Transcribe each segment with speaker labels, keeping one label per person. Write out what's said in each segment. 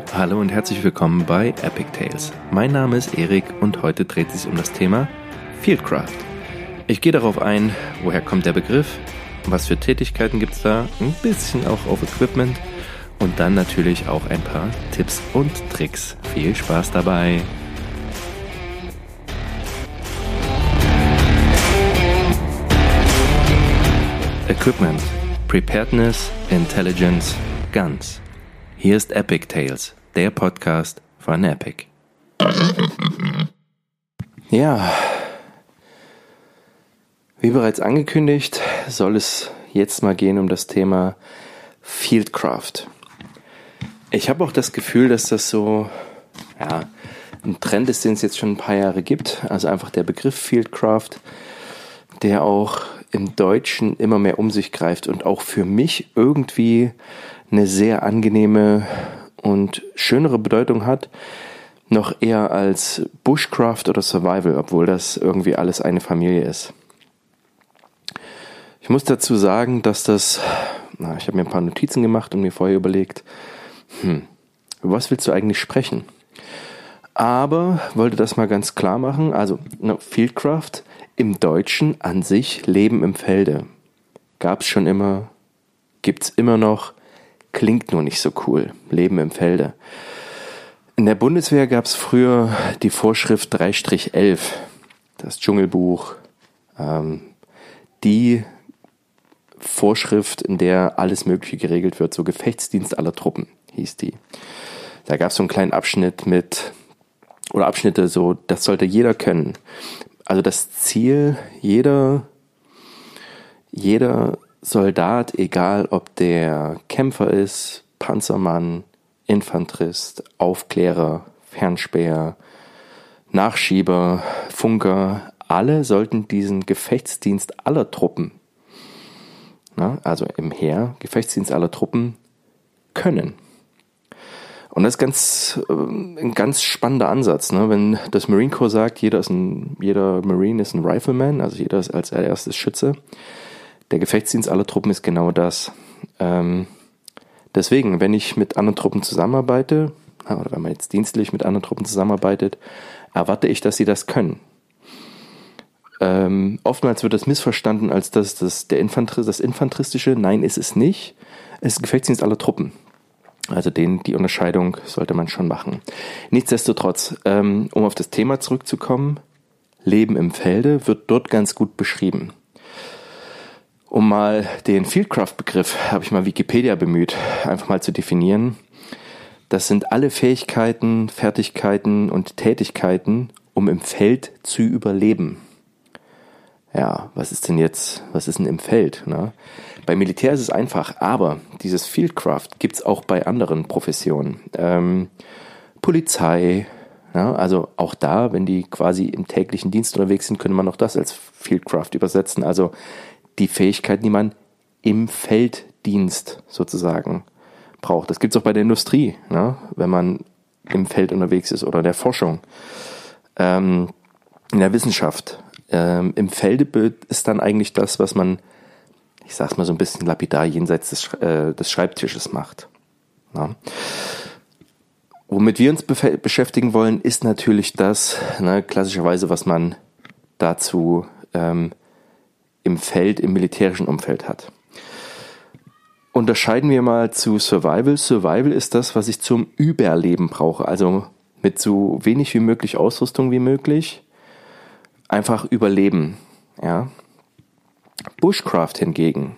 Speaker 1: Hallo und herzlich willkommen bei Epic Tales. Mein Name ist Erik und heute dreht es sich um das Thema Fieldcraft. Ich gehe darauf ein, woher kommt der Begriff, was für Tätigkeiten gibt es da, ein bisschen auch auf Equipment und dann natürlich auch ein paar Tipps und Tricks. Viel Spaß dabei! Equipment, Preparedness, Intelligence, Guns. Hier ist Epic Tales, der Podcast von Epic. Ja, wie bereits angekündigt, soll es jetzt mal gehen um das Thema Fieldcraft. Ich habe auch das Gefühl, dass das so ein Trend ist, den es jetzt schon ein paar Jahre gibt. Also einfach der Begriff Fieldcraft, der auch im Deutschen immer mehr um sich greift und auch für mich irgendwie eine sehr angenehme und schönere Bedeutung hat, noch eher als Bushcraft oder Survival, obwohl das irgendwie alles eine Familie ist. Ich muss dazu sagen, dass ich habe mir ein paar Notizen gemacht und mir vorher überlegt, über was willst du eigentlich sprechen? Aber wollte das mal ganz klar machen, also Fieldcraft im Deutschen an sich, Leben im Felde. Gab's schon immer, gibt's immer noch, klingt nur nicht so cool, Leben im Felde. In der Bundeswehr gab's früher die Vorschrift 3-11, das Dschungelbuch, die Vorschrift, in der alles Mögliche geregelt wird, so Gefechtsdienst aller Truppen hieß die. Da gab's so einen kleinen Abschnitt Abschnitte so, das sollte jeder können. Also das Ziel, jeder Soldat, egal ob der Kämpfer ist, Panzermann, Infanterist, Aufklärer, Fernspäher, Nachschieber, Funker, alle sollten diesen Gefechtsdienst aller Truppen, also im Heer, Gefechtsdienst aller Truppen, können. Und das ist ein ganz spannender Ansatz, wenn das Marine Corps sagt, jeder Marine ist ein Rifleman, also jeder ist als erstes Schütze. Der Gefechtsdienst aller Truppen ist genau das. Deswegen, wenn ich mit anderen Truppen zusammenarbeite, oder wenn man jetzt dienstlich mit anderen Truppen zusammenarbeitet, erwarte ich, dass sie das können. Oftmals wird das missverstanden als das Infanteristische. Nein, ist es nicht. Es ist Gefechtsdienst aller Truppen. Also die Unterscheidung sollte man schon machen. Nichtsdestotrotz, um auf das Thema zurückzukommen, Leben im Felde wird dort ganz gut beschrieben. Um mal den Fieldcraft-Begriff, habe ich mal Wikipedia bemüht, einfach mal zu definieren. Das sind alle Fähigkeiten, Fertigkeiten und Tätigkeiten, um im Feld zu überleben. Ja, was ist denn im Feld? Ne? Beim Militär ist es einfach, aber dieses Fieldcraft gibt's auch bei anderen Professionen. Polizei, also auch da, wenn die quasi im täglichen Dienst unterwegs sind, könnte man auch das als Fieldcraft übersetzen. Also die Fähigkeiten, die man im Felddienst sozusagen braucht. Das gibt's auch bei der Industrie, wenn man im Feld unterwegs ist oder der Forschung, in der Wissenschaft. Im Felde ist dann eigentlich das, was man, ich sag's mal so ein bisschen lapidar, jenseits des Schreibtisches macht. Ja. Womit wir uns beschäftigen wollen, ist natürlich das, klassischerweise, was man dazu im Feld, im militärischen Umfeld hat. Unterscheiden wir mal zu Survival. Survival ist das, was ich zum Überleben brauche, also mit so wenig wie möglich Ausrüstung wie möglich. Einfach überleben, ja. Bushcraft hingegen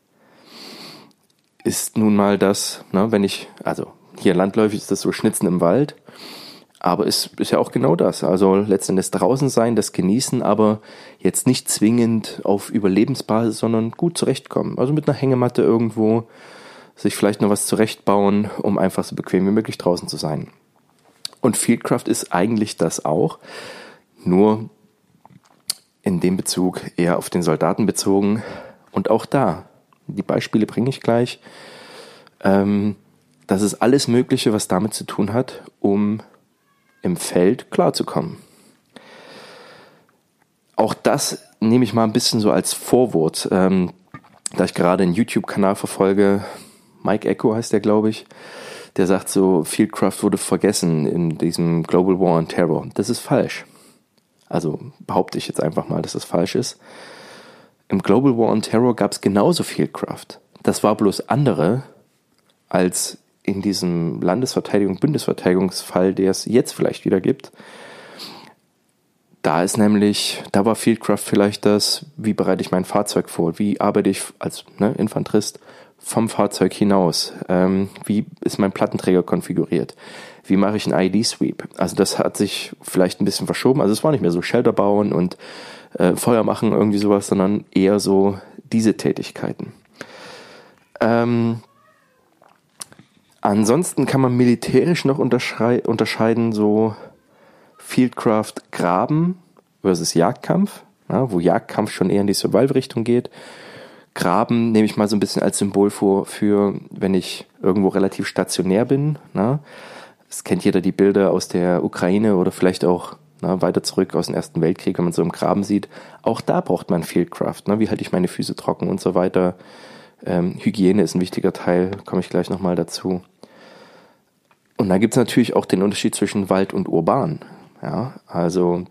Speaker 1: ist nun mal das, hier landläufig ist das so Schnitzen im Wald, aber ist ja auch genau das. Also letztendlich draußen sein, das genießen, aber jetzt nicht zwingend auf Überlebensbasis, sondern gut zurechtkommen. Also mit einer Hängematte irgendwo sich vielleicht noch was zurechtbauen, um einfach so bequem wie möglich draußen zu sein. Und Fieldcraft ist eigentlich das auch, nur in dem Bezug eher auf den Soldaten bezogen. Und auch da, die Beispiele bringe ich gleich, das ist alles Mögliche, was damit zu tun hat, um im Feld klarzukommen. Auch das nehme ich mal ein bisschen so als Vorwort, da ich gerade einen YouTube-Kanal verfolge, Mike Echo heißt der, glaube ich, der sagt so, Fieldcraft wurde vergessen in diesem Global War on Terror. Das ist falsch. Also behaupte ich jetzt einfach mal, dass das falsch ist. Im Global War on Terror gab es genauso Fieldcraft. Das war bloß andere als in diesem Bundesverteidigungsfall, der es jetzt vielleicht wieder gibt. Da war Fieldcraft vielleicht das, wie bereite ich mein Fahrzeug vor, wie arbeite ich als Infanterist vom Fahrzeug hinaus, wie ist mein Plattenträger konfiguriert, wie mache ich einen ID-Sweep. Also das hat sich vielleicht ein bisschen verschoben, also es war nicht mehr so Shelter bauen und Feuer machen, irgendwie sowas, sondern eher so diese Tätigkeiten. Ansonsten kann man militärisch noch unterscheiden, so Fieldcraft Graben versus Jagdkampf, ja, wo Jagdkampf schon eher in die Survival-Richtung geht. Graben nehme ich mal so ein bisschen als Symbol vor, für wenn ich irgendwo relativ stationär bin. Na. Das kennt jeder, die Bilder aus der Ukraine oder vielleicht auch weiter zurück aus dem Ersten Weltkrieg, wenn man so im Graben sieht. Auch da braucht man Fieldcraft. Wie halte ich meine Füße trocken und so weiter. Hygiene ist ein wichtiger Teil, komme ich gleich nochmal dazu. Und dann gibt es natürlich auch den Unterschied zwischen Wald und Urban. Ja, also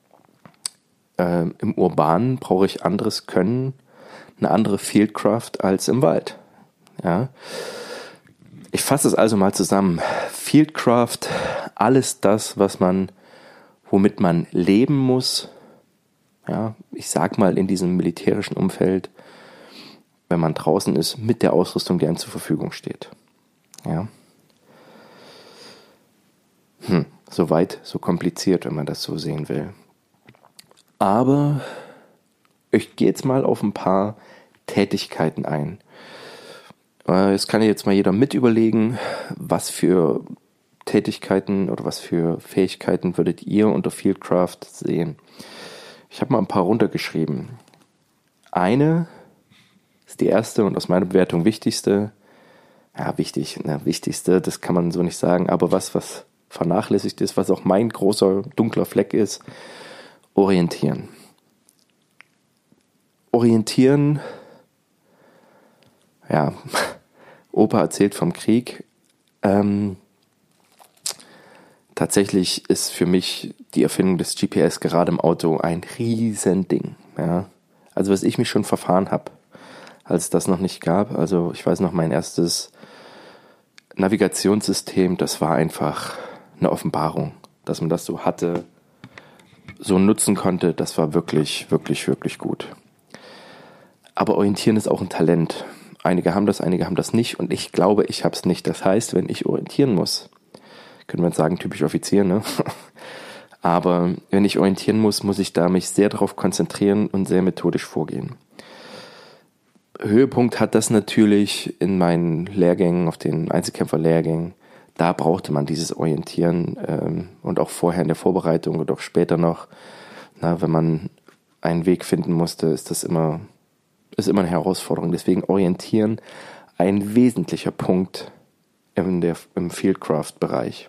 Speaker 1: im Urbanen brauche ich anderes Können, eine andere Fieldcraft als im Wald. Ja. Ich fasse es also mal zusammen. Fieldcraft, alles das, womit man leben muss. Ja, ich sag mal in diesem militärischen Umfeld, wenn man draußen ist, mit der Ausrüstung, die einem zur Verfügung steht. Ja. Soweit, so kompliziert, wenn man das so sehen will. Aber ich gehe jetzt mal auf ein paar Tätigkeiten ein. Jetzt kann jetzt mal jeder mit überlegen, was für Tätigkeiten oder was für Fähigkeiten würdet ihr unter Fieldcraft sehen. Ich habe mal ein paar runtergeschrieben. Eine ist die erste und aus meiner Bewertung wichtigste. Ja, wichtigste, das kann man so nicht sagen, aber was vernachlässigt ist, was auch mein großer dunkler Fleck ist, orientieren. Orientieren, ja, Opa erzählt vom Krieg. Tatsächlich ist für mich die Erfindung des GPS gerade im Auto ein Riesending. Ja. Also was ich mich schon verfahren habe, als es das noch nicht gab. Also ich weiß noch, mein erstes Navigationssystem, das war einfach eine Offenbarung, dass man das so hatte, so nutzen konnte. Das war wirklich, wirklich, wirklich gut. Aber orientieren ist auch ein Talent. Einige haben das nicht und ich glaube, ich habe es nicht. Das heißt, wenn ich orientieren muss, können wir jetzt sagen, typisch Offizier, ne? Aber wenn ich orientieren muss, muss ich da mich sehr darauf konzentrieren und sehr methodisch vorgehen. Höhepunkt hat das natürlich in meinen Lehrgängen, auf den Einzelkämpfer-Lehrgängen. Da brauchte man dieses Orientieren und auch vorher in der Vorbereitung und auch später noch, wenn man einen Weg finden musste, ist immer eine Herausforderung. Deswegen Orientieren ein wesentlicher Punkt im Fieldcraft-Bereich.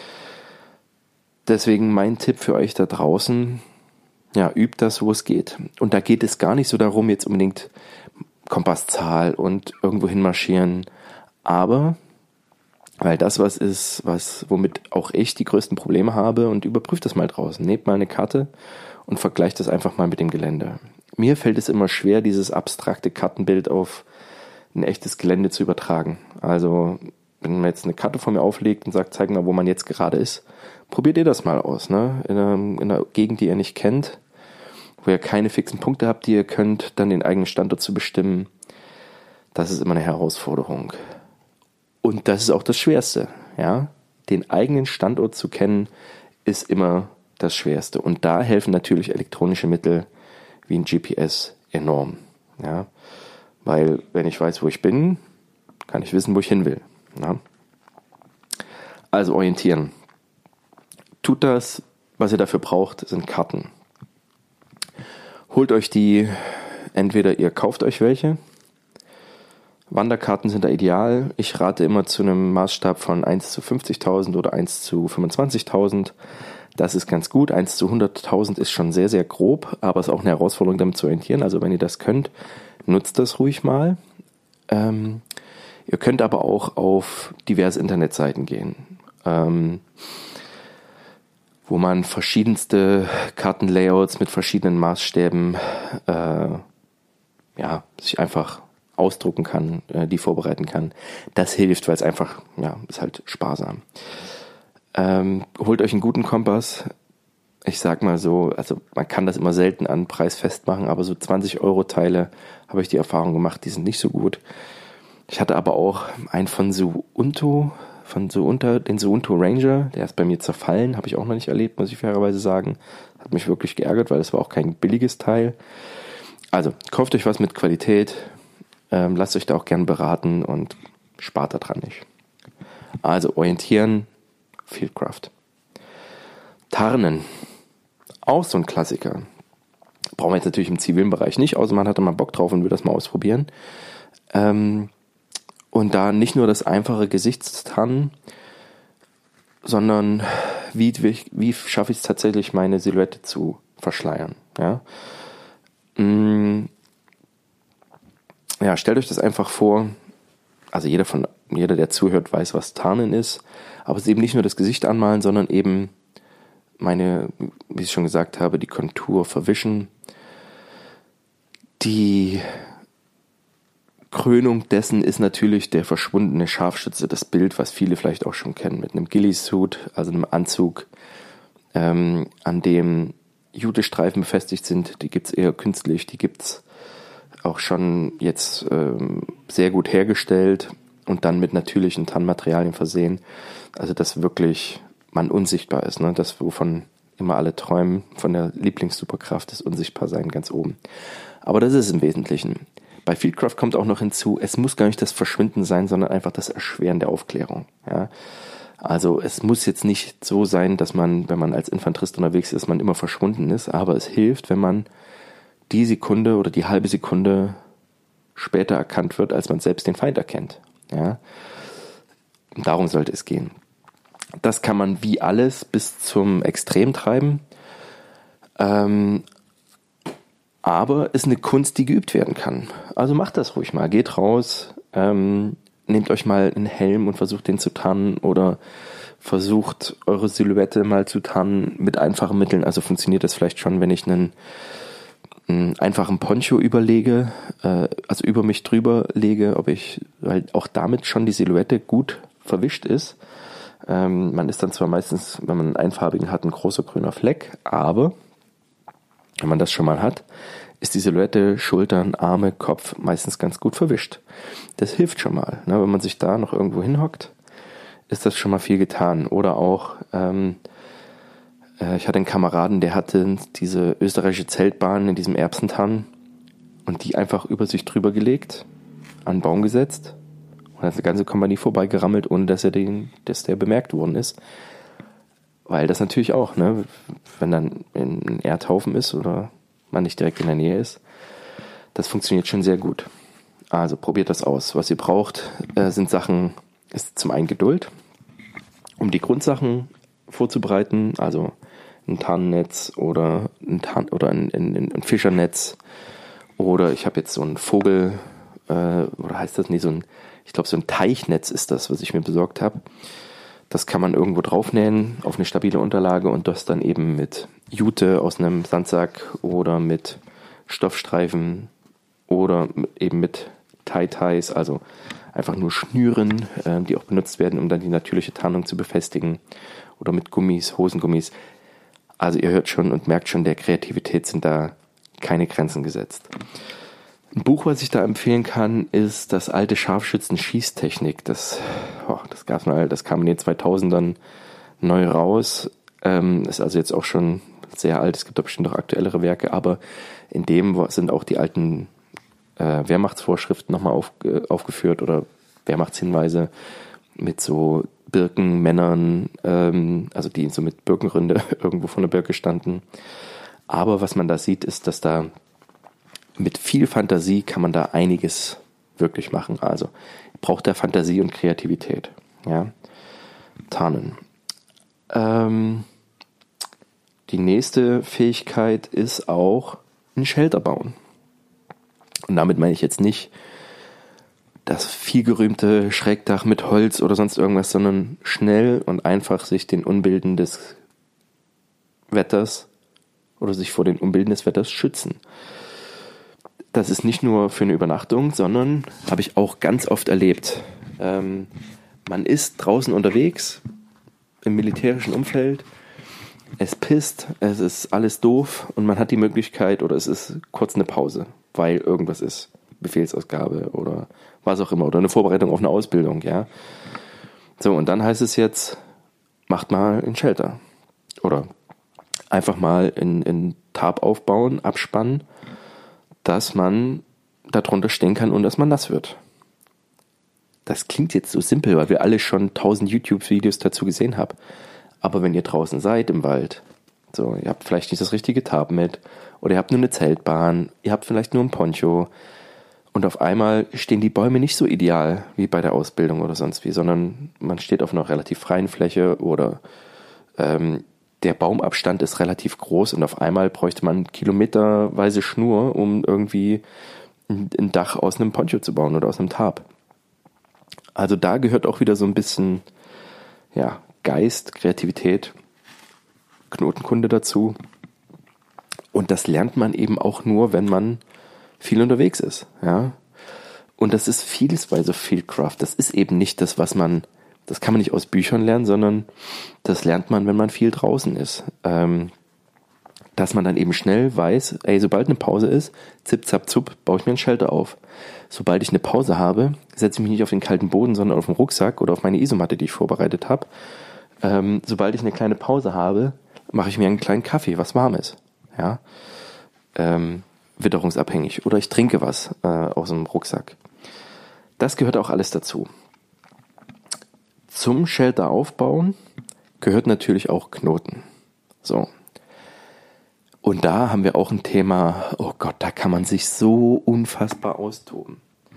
Speaker 1: Deswegen mein Tipp für euch da draußen, ja, übt das, wo es geht. Und da geht es gar nicht so darum, jetzt unbedingt Kompasszahl und irgendwo hin marschieren, aber weil das was ist, womit auch ich die größten Probleme habe, und überprüft das mal draußen. Nehmt mal eine Karte und vergleicht das einfach mal mit dem Gelände. Mir fällt es immer schwer, dieses abstrakte Kartenbild auf ein echtes Gelände zu übertragen. Also wenn man jetzt eine Karte vor mir auflegt und sagt, zeig mal, wo man jetzt gerade ist, probiert ihr das mal aus, ne? In einer Gegend, die ihr nicht kennt, wo ihr keine fixen Punkte habt, die ihr könnt, dann den eigenen Standort zu bestimmen. Das ist immer eine Herausforderung. Und das ist auch das Schwerste, ja? Den eigenen Standort zu kennen, ist immer das Schwerste. Und da helfen natürlich elektronische Mittel wie ein GPS enorm, ja? Weil, wenn ich weiß, wo ich bin, kann ich wissen, wo ich hin will. Ja? Also orientieren. Tut das, was ihr dafür braucht, sind Karten. Holt euch die, entweder ihr kauft euch welche. Wanderkarten sind da ideal. Ich rate immer zu einem Maßstab von 1 zu 50.000 oder 1 zu 25.000. Das ist ganz gut. 1 zu 100.000 ist schon sehr, sehr grob, aber es ist auch eine Herausforderung, damit zu orientieren. Also wenn ihr das könnt, nutzt das ruhig mal. Ihr Ihr könnt aber auch auf diverse Internetseiten gehen, wo man verschiedenste Kartenlayouts mit verschiedenen Maßstäben sich einfach ausdrucken kann, die vorbereiten kann. Das hilft, weil es einfach, ist halt sparsam. Holt euch einen guten Kompass. Ich sag mal so, also man kann das immer selten an Preis festmachen, aber so 20-Euro-Teile habe ich die Erfahrung gemacht, die sind nicht so gut. Ich hatte aber auch einen von Suunto, den Suunto Ranger, der ist bei mir zerfallen, habe ich auch noch nicht erlebt, muss ich fairerweise sagen. Hat mich wirklich geärgert, weil es war auch kein billiges Teil. Also, kauft euch was mit Qualität, lasst euch da auch gern beraten und spart da dran nicht. Also, orientieren, Fieldcraft. Tarnen, auch so ein Klassiker. Brauchen wir jetzt natürlich im zivilen Bereich nicht, außer man hatte mal Bock drauf und will das mal ausprobieren. Und da nicht nur das einfache Gesichtstarnen, sondern wie schaffe ich es tatsächlich, meine Silhouette zu verschleiern. Ja, stellt euch das einfach vor, also jeder, der zuhört, weiß, was Tarnen ist, aber es ist eben nicht nur das Gesicht anmalen, sondern eben wie ich schon gesagt habe, die Kontur verwischen. Die Krönung dessen ist natürlich der verschwundene Scharfschütze, das Bild, was viele vielleicht auch schon kennen, mit einem Ghillie-Suit, also einem Anzug, an dem Jutestreifen befestigt sind. Die gibt's eher künstlich, die gibt's auch schon jetzt sehr gut hergestellt und dann mit natürlichen Tannenmaterialien versehen. Also dass wirklich man unsichtbar ist, ne? Das, wovon immer alle träumen, von der Lieblingssuperkraft, das Unsichtbarsein ganz oben. Aber das ist im Wesentlichen. Bei Fieldcraft kommt auch noch hinzu, es muss gar nicht das Verschwinden sein, sondern einfach das Erschweren der Aufklärung. Ja? Also es muss jetzt nicht so sein, dass man, wenn man als Infanterist unterwegs ist, man immer verschwunden ist, aber es hilft, wenn man die Sekunde oder die halbe Sekunde später erkannt wird, als man selbst den Feind erkennt. Ja? Und darum sollte es gehen. Das kann man wie alles bis zum Extrem treiben. Aber ist eine Kunst, die geübt werden kann. Also macht das ruhig mal. Geht raus, nehmt euch mal einen Helm und versucht den zu tarnen oder versucht eure Silhouette mal zu tarnen mit einfachen Mitteln. Also funktioniert das vielleicht schon, wenn ich einen einfachen Poncho überlege, also über mich drüber lege, weil auch damit schon die Silhouette gut verwischt ist. Man ist dann zwar meistens, wenn man einen einfarbigen hat, ein großer grüner Fleck, aber wenn man das schon mal hat, ist die Silhouette, Schultern, Arme, Kopf meistens ganz gut verwischt. Das hilft schon mal. Ne? Wenn man sich da noch irgendwo hinhockt, ist das schon mal viel getan. Oder auch, ich hatte einen Kameraden, der hatte diese österreichische Zeltbahn in diesem Erbsentann und die einfach über sich drüber gelegt, an einen Baum gesetzt und hat die ganze Kompanie vorbeigerammelt, ohne dass der bemerkt worden ist. Weil das natürlich auch, ne, wenn dann ein Erdhaufen ist oder man nicht direkt in der Nähe ist, das funktioniert schon sehr gut. Also probiert das aus. Was ihr braucht, ist zum einen Geduld, um die Grundsachen vorzubereiten, also ein Tarnnetz oder ein Fischernetz oder ich habe jetzt so ein Vogel, oder heißt das nicht, ich glaube so ein Teichnetz ist das, was ich mir besorgt habe. Das kann man irgendwo draufnähen auf eine stabile Unterlage und das dann eben mit Jute aus einem Sandsack oder mit Stoffstreifen oder eben mit Tie-Ties, also einfach nur Schnüren, die auch benutzt werden, um dann die natürliche Tarnung zu befestigen oder mit Gummis, Hosengummis. Also ihr hört schon und merkt schon, der Kreativität sind da keine Grenzen gesetzt. Ein Buch, was ich da empfehlen kann, ist das alte Scharfschützen-Schießtechnik. Das kam in den 2000ern neu raus. Ist also jetzt auch schon sehr alt. Es gibt da bestimmt auch aktuellere Werke, aber in dem sind auch die alten Wehrmachtsvorschriften nochmal aufgeführt oder Wehrmachtshinweise mit so Birkenmännern, also die so mit Birkenrinde irgendwo von der Birke standen. Aber was man da sieht, ist, dass da mit viel Fantasie kann man da einiges wirklich machen. Also braucht da Fantasie und Kreativität. Ja? Tarnen. Die nächste Fähigkeit ist auch ein Shelter bauen. Und damit meine ich jetzt nicht das vielgerühmte Schrägdach mit Holz oder sonst irgendwas, sondern schnell und einfach sich den Unbilden des Wetters oder sich vor den Unbilden des Wetters schützen. Das ist nicht nur für eine Übernachtung, sondern habe ich auch ganz oft erlebt. Man ist draußen unterwegs im militärischen Umfeld, es pisst, es ist alles doof und man hat die Möglichkeit oder es ist kurz eine Pause, weil irgendwas ist, Befehlsausgabe oder was auch immer oder eine Vorbereitung auf eine Ausbildung, ja. So, und dann heißt es jetzt, macht mal ein Shelter oder einfach mal in Tarp aufbauen, abspannen, dass man darunter stehen kann und dass man nass wird. Das klingt jetzt so simpel, weil wir alle schon 1000 YouTube-Videos dazu gesehen haben. Aber wenn ihr draußen seid im Wald, so, ihr habt vielleicht nicht das richtige Tarp mit oder ihr habt nur eine Zeltbahn, ihr habt vielleicht nur ein Poncho und auf einmal stehen die Bäume nicht so ideal wie bei der Ausbildung oder sonst wie, sondern man steht auf einer relativ freien Fläche oder der Baumabstand ist relativ groß und auf einmal bräuchte man kilometerweise Schnur, um irgendwie ein Dach aus einem Poncho zu bauen oder aus einem Tarp. Also da gehört auch wieder so ein bisschen, ja, Geist, Kreativität, Knotenkunde dazu. Und das lernt man eben auch nur, wenn man viel unterwegs ist, ja. Und das ist vieles bei so Fieldcraft. Das ist eben nicht das, das kann man nicht aus Büchern lernen, sondern das lernt man, wenn man viel draußen ist. Dass man dann eben schnell weiß, ey, sobald eine Pause ist, zip, zap, zup, baue ich mir ein Shelter auf. Sobald ich eine Pause habe, setze ich mich nicht auf den kalten Boden, sondern auf den Rucksack oder auf meine Isomatte, die ich vorbereitet habe. Sobald ich eine kleine Pause habe, mache ich mir einen kleinen Kaffee, was warm ist. Ja? Witterungsabhängig. Oder ich trinke was aus dem Rucksack. Das gehört auch alles dazu. Zum Shelter aufbauen gehört natürlich auch Knoten. So. Und da haben wir auch ein Thema, oh Gott, da kann man sich so unfassbar austoben.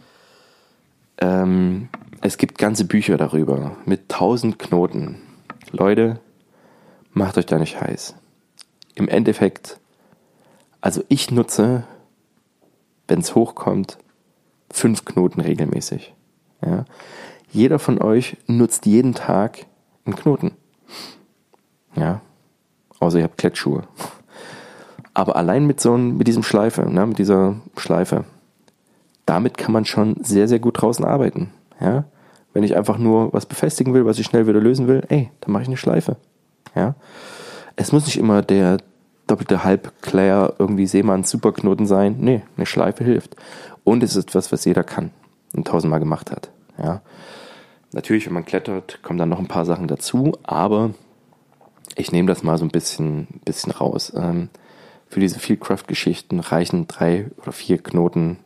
Speaker 1: Es gibt ganze Bücher darüber mit 1000 Knoten. Leute, macht euch da nicht heiß. Im Endeffekt, also ich nutze, wenn es hochkommt, 5 Knoten regelmäßig. Ja. Jeder von euch nutzt jeden Tag einen Knoten. Ja. Außer ihr habt Klettschuhe. Aber allein mit dieser Schleife, damit kann man schon sehr, sehr gut draußen arbeiten. Ja? Wenn ich einfach nur was befestigen will, was ich schnell wieder lösen will, dann mache ich eine Schleife. Ja? Es muss nicht immer der doppelte Halbclair irgendwie Seemanns Superknoten sein. Nee, eine Schleife hilft. Und es ist etwas, was jeder kann und 1000-mal gemacht hat. Ja? Natürlich, wenn man klettert, kommen dann noch ein paar Sachen dazu, aber ich nehme das mal so ein bisschen raus. Für diese Fieldcraft-Geschichten reichen 3 oder 4 Knoten,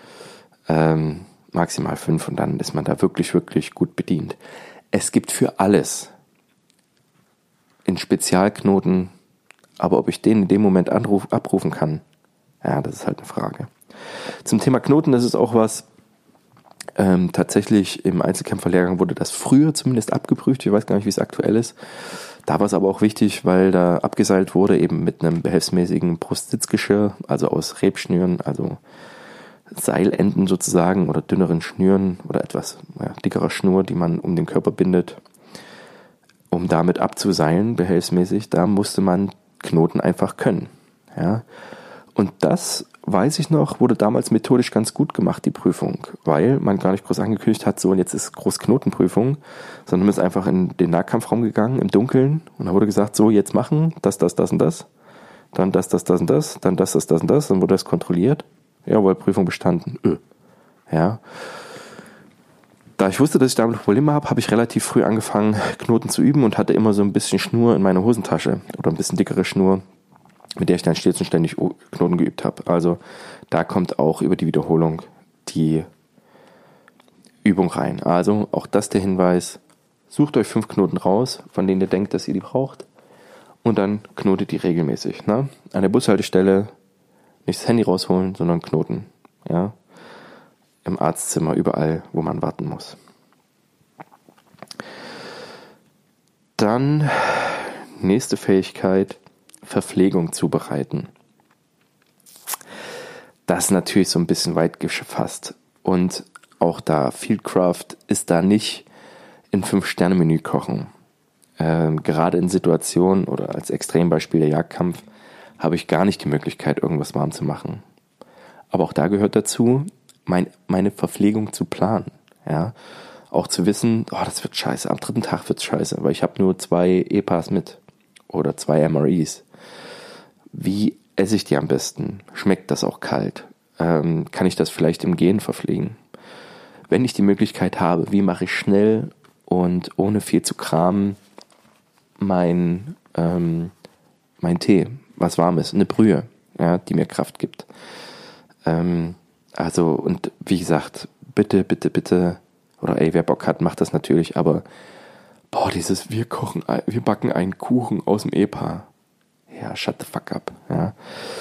Speaker 1: maximal 5 und dann ist man da wirklich, wirklich gut bedient. Es gibt für alles in Spezialknoten, aber ob ich den in dem Moment abrufen kann, ja, das ist halt eine Frage. Zum Thema Knoten, das ist auch was, tatsächlich im Einzelkämpferlehrgang wurde das früher zumindest abgeprüft, ich weiß gar nicht, wie es aktuell ist. Da war es aber auch wichtig, weil da abgeseilt wurde, eben mit einem behelfsmäßigen Brustsitzgeschirr, also aus Rebschnüren, also Seilenden sozusagen oder dünneren Schnüren oder etwas dickerer Schnur, die man um den Körper bindet, um damit abzuseilen, behelfsmäßig. Da musste man Knoten einfach können. Ja. Und das, weiß ich noch, wurde damals methodisch ganz gut gemacht, die Prüfung, weil man gar nicht groß angekündigt hat, so und jetzt ist groß Knotenprüfung, sondern man ist einfach in den Nahkampfraum gegangen, im Dunkeln, und da wurde gesagt, so jetzt machen, das und das, dann das und das, dann das und das, dann wurde das kontrolliert, jawohl, Prüfung bestanden, ja. Da ich wusste, dass ich damit Probleme habe, habe ich relativ früh angefangen, Knoten zu üben und hatte immer so ein bisschen Schnur in meiner Hosentasche oder ein bisschen dickere Schnur, mit der ich dann stets und ständig Knoten geübt habe. Also da kommt auch über die Wiederholung die Übung rein. Also auch das der Hinweis, sucht euch 5 Knoten raus, von denen ihr denkt, dass ihr die braucht, und dann knotet die regelmäßig. Ne? An der Bushaltestelle nicht das Handy rausholen, sondern Knoten. Ja? Im Arztzimmer, überall, wo man warten muss. Dann nächste Fähigkeit, Verpflegung zubereiten. Das ist natürlich so ein bisschen weit gefasst. Und auch da, Fieldcraft ist da nicht in 5-Sterne-Menü kochen. Gerade in Situationen oder als Extrembeispiel der Jagdkampf habe ich gar nicht die Möglichkeit, irgendwas warm zu machen. Aber auch da gehört dazu, meine Verpflegung zu planen. Ja? Auch zu wissen, das wird scheiße, am 3. Tag wird's scheiße, aber ich habe nur 2 EPAs mit oder 2 MREs. Wie esse ich die am besten? Schmeckt das auch kalt? Kann ich das vielleicht im Gehen verpflegen? Wenn ich die Möglichkeit habe, wie mache ich schnell und ohne viel zu kramen mein Tee, was warm ist, eine Brühe, ja, die mir Kraft gibt. Und wie gesagt, bitte, oder wer Bock hat, macht das natürlich, aber wir backen einen Kuchen aus dem EPA. Ja, shut the fuck up. Ja.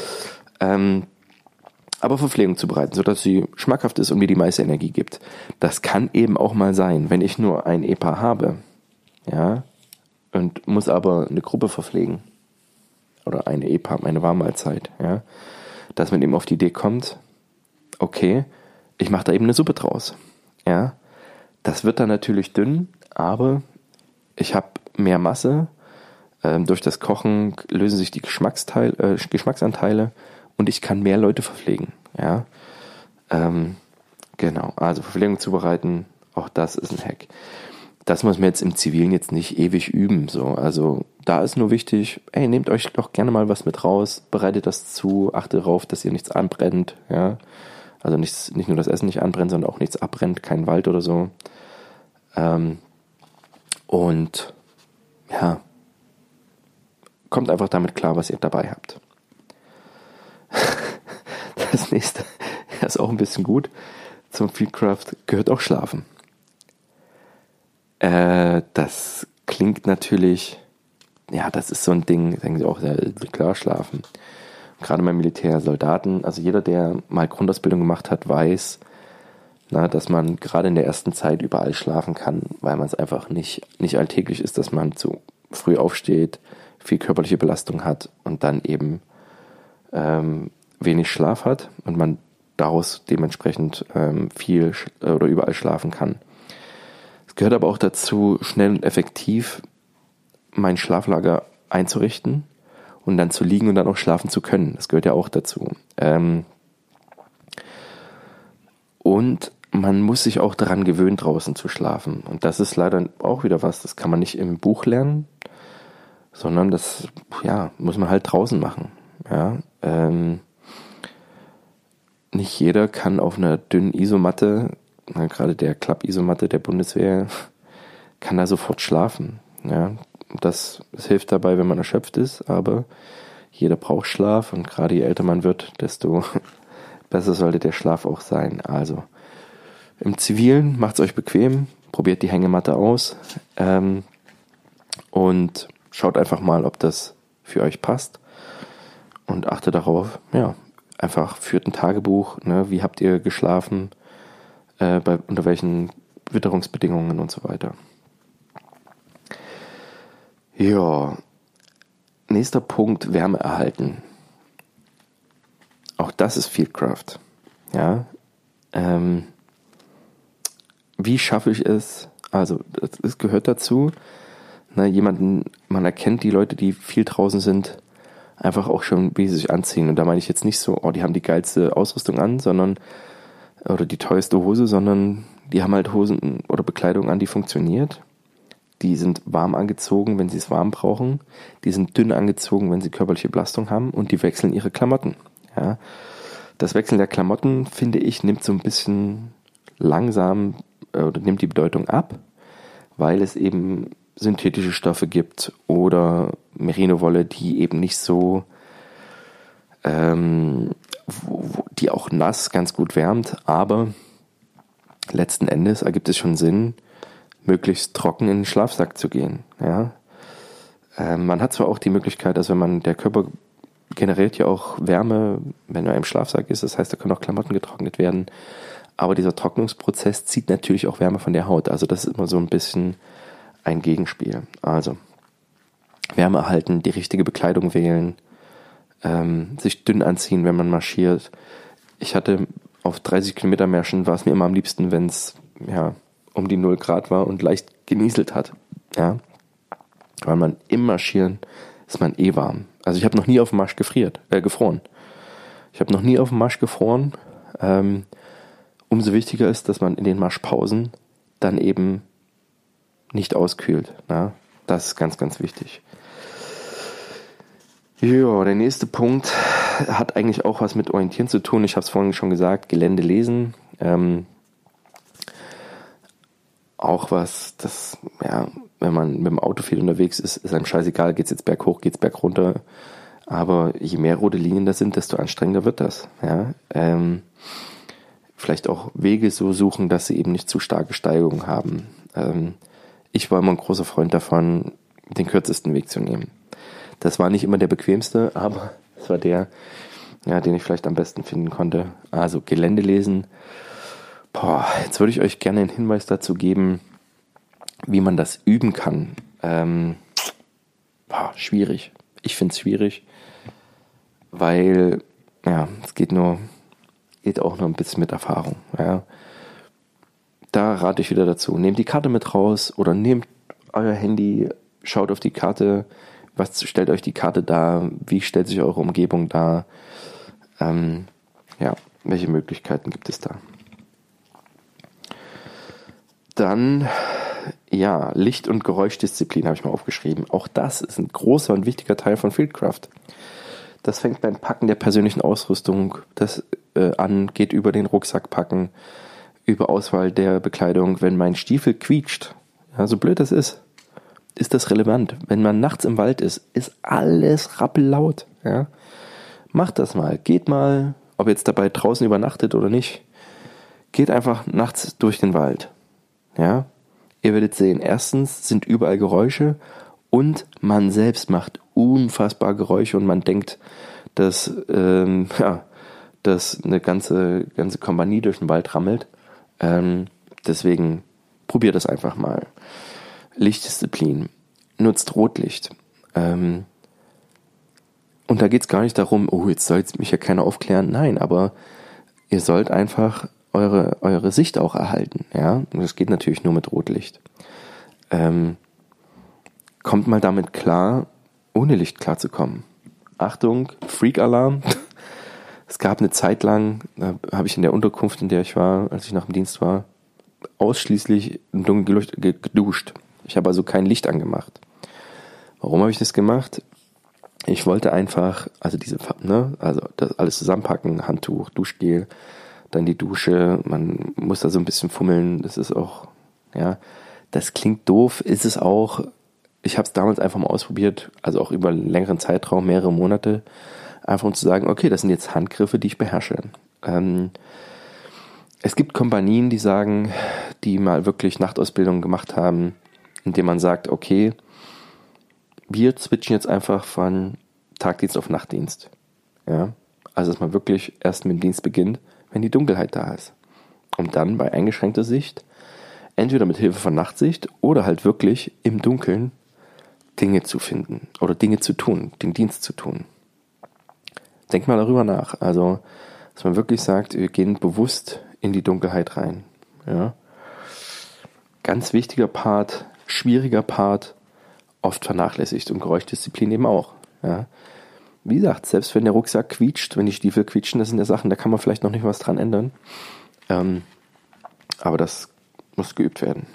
Speaker 1: Aber Verpflegung zubereiten, sodass sie schmackhaft ist und mir die meiste Energie gibt. Das kann eben auch mal sein, wenn ich nur ein EPA habe, ja, und muss aber eine Gruppe verpflegen oder eine EPA, eine Warmmahlzeit, ja, dass man eben auf die Idee kommt, okay, ich mache da eben eine Suppe draus, ja. Das wird dann natürlich dünn, aber ich habe mehr Masse. Durch das Kochen lösen sich die Geschmacksanteile und ich kann mehr Leute verpflegen. Ja? Genau, also Verpflegung zubereiten, auch das ist ein Hack. Das muss man jetzt im Zivilen jetzt nicht ewig üben. So. Also da ist nur wichtig, nehmt euch doch gerne mal was mit raus, bereitet das zu, achtet darauf, dass ihr nichts anbrennt. Ja? Also nicht nur das Essen nicht anbrennt, sondern auch nichts abbrennt, kein Wald oder so. Und ja, kommt einfach damit klar, was ihr dabei habt. Das nächste ist auch ein bisschen gut. Zum Fieldcraft gehört auch Schlafen. Das klingt natürlich, ja, das ist so ein Ding, denken sie auch, ja, klar, schlafen. Gerade beim Militär, Soldaten, also jeder, der mal Grundausbildung gemacht hat, weiß, dass man gerade in der ersten Zeit überall schlafen kann, weil man es einfach nicht alltäglich ist, dass man zu früh aufsteht, viel körperliche Belastung hat und dann eben wenig Schlaf hat und man daraus dementsprechend viel oder überall schlafen kann. Es gehört aber auch dazu, schnell und effektiv mein Schlaflager einzurichten und dann zu liegen und dann auch schlafen zu können. Das gehört ja auch dazu. Und man muss sich auch daran gewöhnen, draußen zu schlafen. Und das ist leider auch wieder was, das kann man nicht im Buch lernen, sondern das muss man halt draußen machen. Ja, nicht jeder kann auf einer dünnen Isomatte, gerade der Klapp-Isomatte der Bundeswehr, kann da sofort schlafen. Ja, das hilft dabei, wenn man erschöpft ist, aber jeder braucht Schlaf und gerade je älter man wird, desto besser sollte der Schlaf auch sein. Also im Zivilen macht es euch bequem, probiert die Hängematte aus und schaut einfach mal, ob das für euch passt und achtet darauf, einfach führt ein Tagebuch, wie habt ihr geschlafen, unter welchen Witterungsbedingungen und so weiter. Ja, nächster Punkt, Wärme erhalten. Auch das ist Fieldcraft. Ja, wie schaffe ich es? Also, das gehört dazu. Man erkennt die Leute, die viel draußen sind, einfach auch schon, wie sie sich anziehen. Und da meine ich jetzt nicht so, die haben die geilste Ausrüstung an, oder die teuerste Hose, sondern die haben halt Hosen oder Bekleidung an, die funktioniert. Die sind warm angezogen, wenn sie es warm brauchen. Die sind dünn angezogen, wenn sie körperliche Belastung haben. Und die wechseln ihre Klamotten. Ja. Das Wechseln der Klamotten, finde ich, nimmt so ein bisschen langsam oder nimmt die Bedeutung ab, weil es eben synthetische Stoffe gibt oder Merino-Wolle, die eben nicht so, die auch nass ganz gut wärmt, aber letzten Endes ergibt es schon Sinn, möglichst trocken in den Schlafsack zu gehen. Ja? Man hat zwar auch die Möglichkeit, dass der Körper generiert ja auch Wärme, wenn er im Schlafsack ist, das heißt, da können auch Klamotten getrocknet werden, aber dieser Trocknungsprozess zieht natürlich auch Wärme von der Haut, also das ist immer so ein bisschen ein Gegenspiel. Also Wärme erhalten, die richtige Bekleidung wählen, sich dünn anziehen, wenn man marschiert. Ich hatte auf 30 Kilometer Märschen war es mir immer am liebsten, wenn es um die 0 Grad war und leicht genieselt hat. Ja? Weil man im Marschieren ist man warm. Also ich habe noch nie auf dem Marsch gefroren. Ich habe noch nie auf dem Marsch gefroren. Umso wichtiger ist, dass man in den Marschpausen dann eben nicht auskühlt. Ja? Das ist ganz, ganz wichtig. Ja, der nächste Punkt hat eigentlich auch was mit Orientieren zu tun. Ich habe es vorhin schon gesagt, Gelände lesen. Auch was, das, wenn man mit dem Auto viel unterwegs ist, ist einem scheißegal, geht's jetzt berghoch, geht's bergunter. Aber je mehr rote Linien da sind, desto anstrengender wird das. Ja? Vielleicht auch Wege so suchen, dass sie eben nicht zu starke Steigungen haben. Ich war immer ein großer Freund davon, den kürzesten Weg zu nehmen. Das war nicht immer der bequemste, aber es war der, den ich vielleicht am besten finden konnte. Also Gelände lesen. Jetzt würde ich euch gerne einen Hinweis dazu geben, wie man das üben kann. Schwierig. Ich finde es schwierig, weil es geht auch nur ein bisschen mit Erfahrung. Ja. Da rate ich wieder dazu. Nehmt die Karte mit raus oder nehmt euer Handy, schaut auf die Karte. Was stellt euch die Karte dar? Wie stellt sich eure Umgebung dar? Welche Möglichkeiten gibt es da? Dann, Licht- und Geräuschdisziplin habe ich mal aufgeschrieben. Auch das ist ein großer und wichtiger Teil von Fieldcraft. Das fängt beim Packen der persönlichen Ausrüstung an, geht über den Rucksack packen, über Auswahl der Bekleidung. Wenn mein Stiefel quietscht, so blöd das ist das relevant. Wenn man nachts im Wald ist alles rappellaut. Ja? Macht das mal. Geht mal, ob jetzt dabei draußen übernachtet oder nicht, geht einfach nachts durch den Wald. Ja? Ihr werdet sehen, erstens sind überall Geräusche und man selbst macht unfassbar Geräusche und man denkt, dass eine ganze Kompanie durch den Wald rammelt. Deswegen probiert das einfach mal. Lichtdisziplin. Nutzt Rotlicht. Und da geht es gar nicht darum, jetzt soll mich ja keiner aufklären. Nein, aber ihr sollt einfach eure Sicht auch erhalten. Ja? Und das geht natürlich nur mit Rotlicht. Kommt mal damit klar, ohne Licht klarzukommen. Achtung, Freak-Alarm. Es gab eine Zeit lang, da habe ich in der Unterkunft, in der ich war, als ich nach dem Dienst war, ausschließlich im Dunkeln geduscht. Ich habe also kein Licht angemacht. Warum habe ich das gemacht? Ich wollte einfach, das alles zusammenpacken, Handtuch, Duschgel, dann die Dusche, man muss da so ein bisschen fummeln, das ist auch, das klingt doof, ist es auch. Ich habe es damals einfach mal ausprobiert, also auch über einen längeren Zeitraum, mehrere Monate, einfach um zu sagen, okay, das sind jetzt Handgriffe, die ich beherrsche. Es gibt Kompanien, die mal wirklich Nachtausbildung gemacht haben, indem man sagt, okay, wir switchen jetzt einfach von Tagdienst auf Nachtdienst. Ja? Also dass man wirklich erst mit dem Dienst beginnt, wenn die Dunkelheit da ist. Und dann bei eingeschränkter Sicht, entweder mit Hilfe von Nachtsicht oder halt wirklich im Dunkeln Dinge zu finden oder Dinge zu tun, den Dienst zu tun. Denkt mal darüber nach. Also, dass man wirklich sagt, wir gehen bewusst in die Dunkelheit rein. Ja? Ganz wichtiger Part, schwieriger Part, oft vernachlässigt und Geräuschdisziplin eben auch. Ja? Wie gesagt, selbst wenn der Rucksack quietscht, wenn die Stiefel quietschen, das sind ja Sachen, da kann man vielleicht noch nicht was dran ändern. Aber das muss geübt werden.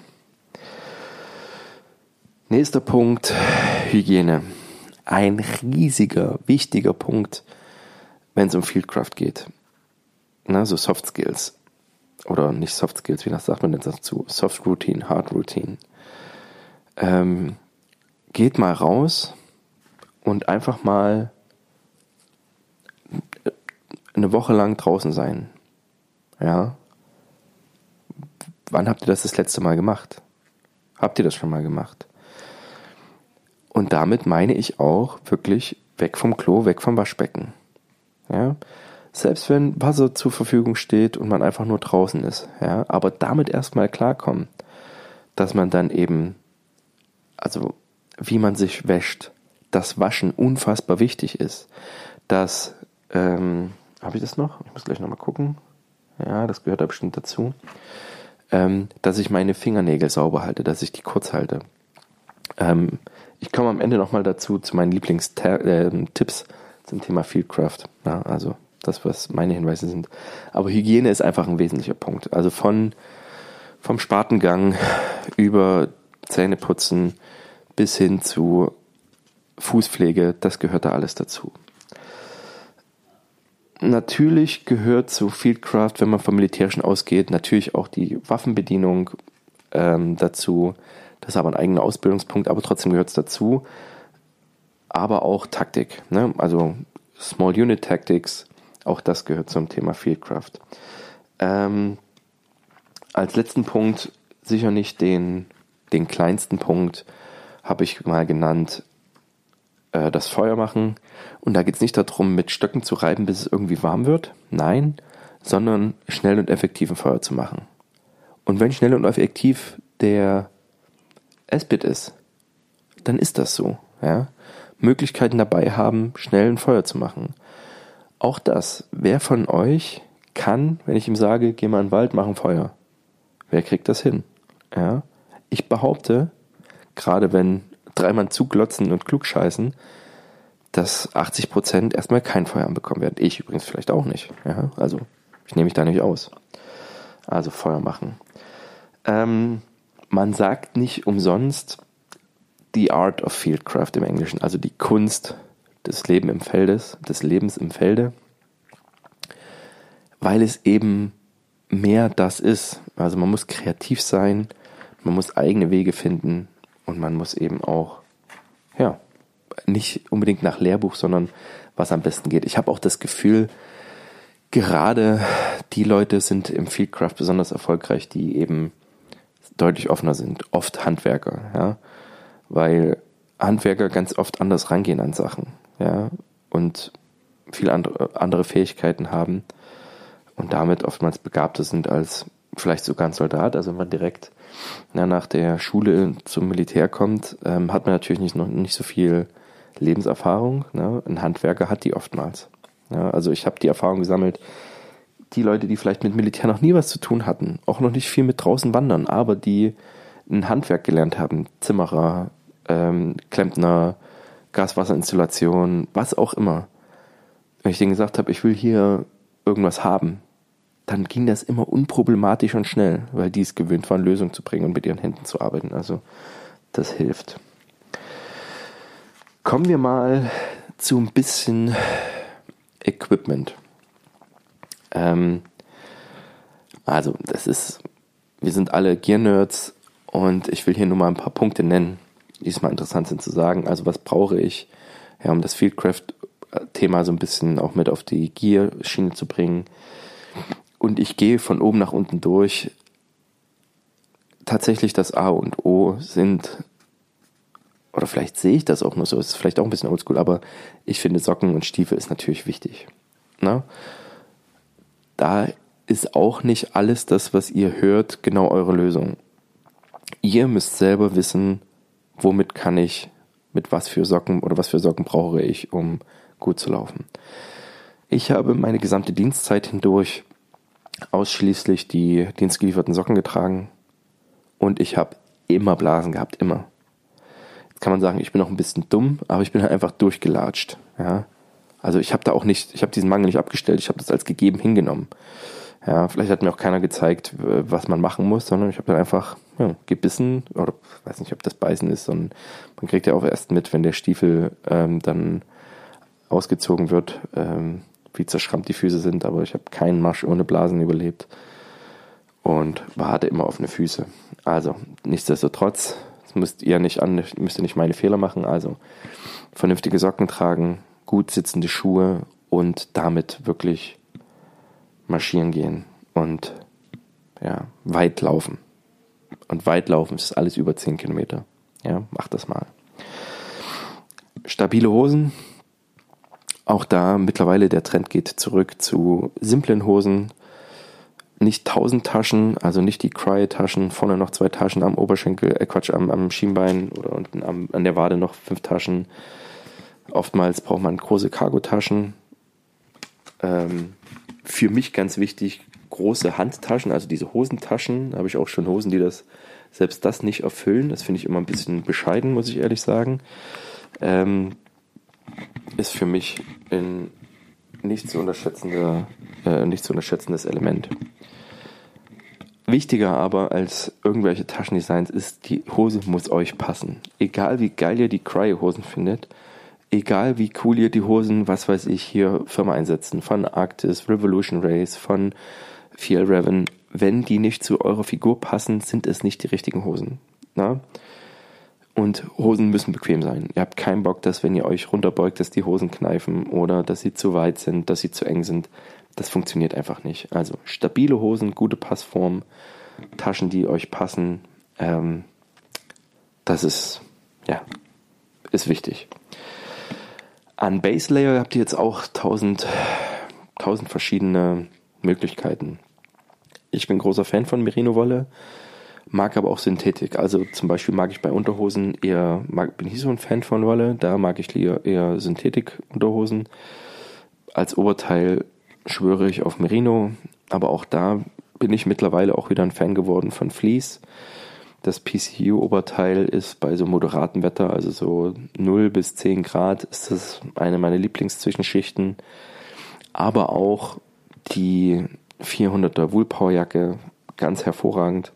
Speaker 1: Nächster Punkt, Hygiene. Ein riesiger, wichtiger Punkt, wenn es um Fieldcraft geht. So Soft Skills. Oder nicht Soft Skills, wie sagt man denn dazu? Soft Routine, Hard Routine. Geht mal raus und einfach mal eine Woche lang draußen sein. Ja. Wann habt ihr das letzte Mal gemacht? Habt ihr das schon mal gemacht? Und damit meine ich auch wirklich weg vom Klo, weg vom Waschbecken. Ja? Selbst wenn Wasser zur Verfügung steht und man einfach nur draußen ist. Ja? Aber damit erstmal klarkommen, dass man dann eben, also wie man sich wäscht, dass Waschen unfassbar wichtig ist. Dass, habe ich das noch? Ich muss gleich nochmal gucken. ja, das gehört da bestimmt dazu, dass ich meine Fingernägel sauber halte, dass ich die kurz halte. Ich komme am Ende nochmal dazu, zu meinen Lieblingstipps zum Thema Fieldcraft. Ja, also das, was meine Hinweise sind. Aber Hygiene ist einfach ein wesentlicher Punkt. Also vom Spatengang über Zähneputzen bis hin zu Fußpflege, das gehört da alles dazu. Natürlich gehört zu Fieldcraft, wenn man vom Militärischen ausgeht, natürlich auch die Waffenbedienung dazu. Das ist aber ein eigener Ausbildungspunkt, aber trotzdem gehört es dazu. Aber auch Taktik, ne? Also Small Unit Tactics, auch das gehört zum Thema Fieldcraft. Als letzten Punkt, sicher nicht den kleinsten Punkt, habe ich mal genannt, das Feuer machen. Und da geht es nicht darum, mit Stöcken zu reiben, bis es irgendwie warm wird. Nein, sondern schnell und effektiv ein Feuer zu machen. Und wenn schnell und effektiv der S-Bit ist, dann ist das so. Ja? Möglichkeiten dabei haben, schnell ein Feuer zu machen. Auch das, wer von euch kann, wenn ich ihm sage, geh mal in den Wald, mach ein Feuer. Wer kriegt das hin? Ja? Ich behaupte, gerade wenn 3 Mann zuglotzen und klugscheißen, dass 80% erstmal kein Feuer anbekommen werden. Ich übrigens vielleicht auch nicht. Ja? Also ich nehme mich da nicht aus. Also Feuer machen. Man sagt nicht umsonst The Art of Fieldcraft im Englischen, also die Kunst des Lebens im Felde, weil es eben mehr das ist. Also man muss kreativ sein, man muss eigene Wege finden und man muss eben auch, ja, nicht unbedingt nach Lehrbuch, sondern was am besten geht. Ich habe auch das Gefühl, gerade die Leute sind im Fieldcraft besonders erfolgreich, die eben deutlich offener sind, oft Handwerker, ja, weil Handwerker ganz oft anders rangehen an Sachen, ja, und viele andere Fähigkeiten haben und damit oftmals begabter sind als vielleicht sogar ein Soldat. Also wenn man direkt nach der Schule zum Militär kommt, hat man natürlich nicht so viel Lebenserfahrung. Ne? Ein Handwerker hat die oftmals. Ja, also ich habe die Erfahrung gesammelt, die Leute, die vielleicht mit Militär noch nie was zu tun hatten, auch noch nicht viel mit draußen wandern, aber die ein Handwerk gelernt haben, Zimmerer, Klempner, Gaswasserinstallation, was auch immer. Wenn ich denen gesagt habe, ich will hier irgendwas haben, dann ging das immer unproblematisch und schnell, weil die es gewöhnt waren, Lösungen zu bringen und mit ihren Händen zu arbeiten. Also das hilft. Kommen wir mal zu ein bisschen Equipment. Also wir sind alle Gear-Nerds und ich will hier nur mal ein paar Punkte nennen, die es mal interessant sind zu sagen. Also was brauche ich, ja, um das Fieldcraft-Thema so ein bisschen auch mit auf die Gear-Schiene zu bringen. Und ich gehe von oben nach unten durch. Tatsächlich das A und O sind, oder vielleicht sehe ich das auch nur so, es ist vielleicht auch ein bisschen oldschool, aber ich finde Socken und Stiefel ist natürlich wichtig. Na? Da ist auch nicht alles das, was ihr hört, genau eure Lösung. Ihr müsst selber wissen, womit kann ich, mit was für Socken oder was für Socken brauche ich, um gut zu laufen. Ich habe meine gesamte Dienstzeit hindurch ausschließlich die dienstgelieferten Socken getragen und ich habe immer Blasen gehabt, immer. Jetzt kann man sagen, ich bin noch ein bisschen dumm, aber ich bin halt einfach durchgelatscht. Ja? Also ich habe diesen Mangel nicht abgestellt, ich habe das als gegeben hingenommen. Ja, vielleicht hat mir auch keiner gezeigt, was man machen muss, sondern ich habe dann einfach gebissen, oder weiß nicht, ob das Beißen ist, sondern man kriegt ja auch erst mit, wenn der Stiefel dann ausgezogen wird, wie zerschrammt die Füße sind, aber ich habe keinen Marsch ohne Blasen überlebt und hatte immer offene Füße. Also, nichtsdestotrotz, das müsst ihr nicht meine Fehler machen, also vernünftige Socken tragen, gut sitzende Schuhe und damit wirklich marschieren gehen und ja, weit laufen. Und weit laufen ist alles über 10 Kilometer. Ja, macht das mal. Stabile Hosen. Auch da mittlerweile der Trend geht zurück zu simplen Hosen. Nicht 1000 Taschen, also nicht die Cry-Taschen, vorne noch 2 Taschen am Oberschenkel, am Schienbein oder unten an der Wade noch 5 Taschen. Oftmals braucht man große Cargo-Taschen. Für mich ganz wichtig, große Handtaschen, also diese Hosentaschen. Da habe ich auch schon Hosen, die selbst das nicht erfüllen. Das finde ich immer ein bisschen bescheiden, muss ich ehrlich sagen. Ist für mich ein nicht zu unterschätzendes Element. Wichtiger aber als irgendwelche Taschendesigns ist, die Hose muss euch passen. Egal wie geil ihr die Cryo-Hosen findet, egal wie cool ihr die Hosen, was weiß ich, hier Firma einsetzen, von Arktis, Revolution Race, von Fjällräven, wenn die nicht zu eurer Figur passen, sind es nicht die richtigen Hosen. Na? Und Hosen müssen bequem sein. Ihr habt keinen Bock, dass wenn ihr euch runterbeugt, dass die Hosen kneifen oder dass sie zu weit sind, dass sie zu eng sind. Das funktioniert einfach nicht. Also stabile Hosen, gute Passform, Taschen, die euch passen, das ist wichtig. An Base Layer habt ihr jetzt auch 1000 verschiedene Möglichkeiten. Ich bin großer Fan von Merino-Wolle, mag aber auch Synthetik. Also zum Beispiel mag ich bei Unterhosen bin ich so ein Fan von Wolle, da mag ich eher Synthetik-Unterhosen. Als Oberteil schwöre ich auf Merino, aber auch da bin ich mittlerweile auch wieder ein Fan geworden von Fleece. Das PCU-Oberteil ist bei so moderatem Wetter, also so 0 bis 10 Grad, ist das eine meiner Lieblingszwischenschichten. Aber auch die 400er Woolpower-Jacke, ganz hervorragend.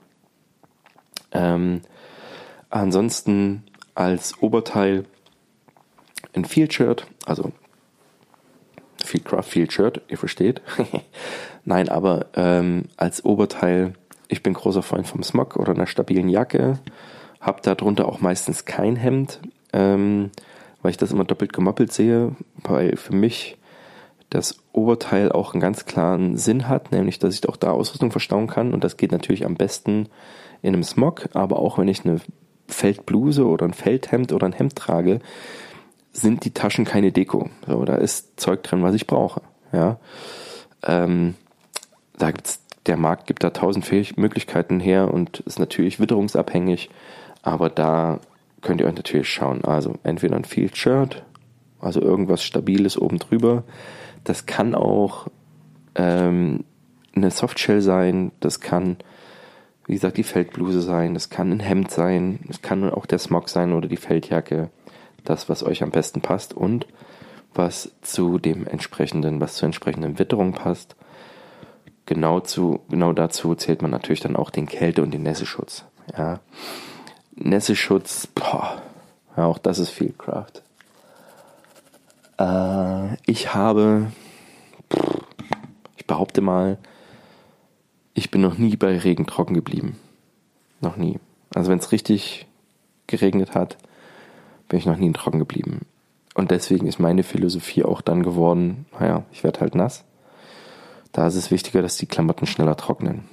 Speaker 1: Ansonsten als Oberteil ein Field-Shirt, also Fieldcraft, Field-Shirt, ihr versteht. Nein, aber als Oberteil, ich bin großer Freund vom Smog oder einer stabilen Jacke, habe darunter auch meistens kein Hemd, weil ich das immer doppelt gemoppelt sehe, weil für mich das Oberteil auch einen ganz klaren Sinn hat, nämlich, dass ich auch da Ausrüstung verstauen kann und das geht natürlich am besten in einem Smog, aber auch wenn ich eine Feldbluse oder ein Feldhemd oder ein Hemd trage, sind die Taschen keine Deko. So, da ist Zeug drin, was ich brauche. Ja, der Markt gibt da 1000 Möglichkeiten her und ist natürlich witterungsabhängig, aber da könnt ihr euch natürlich schauen. Also entweder ein Field Shirt, also irgendwas Stabiles oben drüber. Das kann auch eine Softshell sein, das kann, wie gesagt, die Feldbluse sein, das kann ein Hemd sein, das kann auch der Smog sein oder die Feldjacke. Das, was euch am besten passt und was zur entsprechenden Witterung passt. Genau dazu zählt man natürlich dann auch den Kälte- und den Nässeschutz. Ja. Nässeschutz, auch das ist Fieldcraft. Ich behaupte mal, ich bin noch nie bei Regen trocken geblieben. Noch nie. Also wenn es richtig geregnet hat, bin ich noch nie trocken geblieben. Und deswegen ist meine Philosophie auch dann geworden, ich werde halt nass. Da ist es wichtiger, dass die Klamotten schneller trocknen.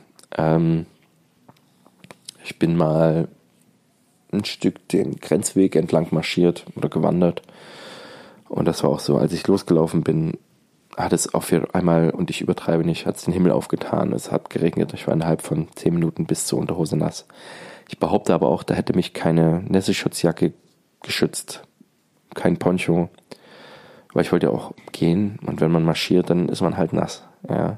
Speaker 1: Ich bin mal ein Stück den Grenzweg entlang marschiert oder gewandert. Und das war auch so, als ich losgelaufen bin, hat es auf einmal, und ich übertreibe nicht, hat es den Himmel aufgetan. Es hat geregnet. Ich war innerhalb von 10 Minuten bis zur Unterhose nass. Ich behaupte aber auch, da hätte mich keine Nässeschutzjacke geschützt. Kein Poncho. Weil ich wollte ja auch gehen. Und wenn man marschiert, dann ist man halt nass. Ja.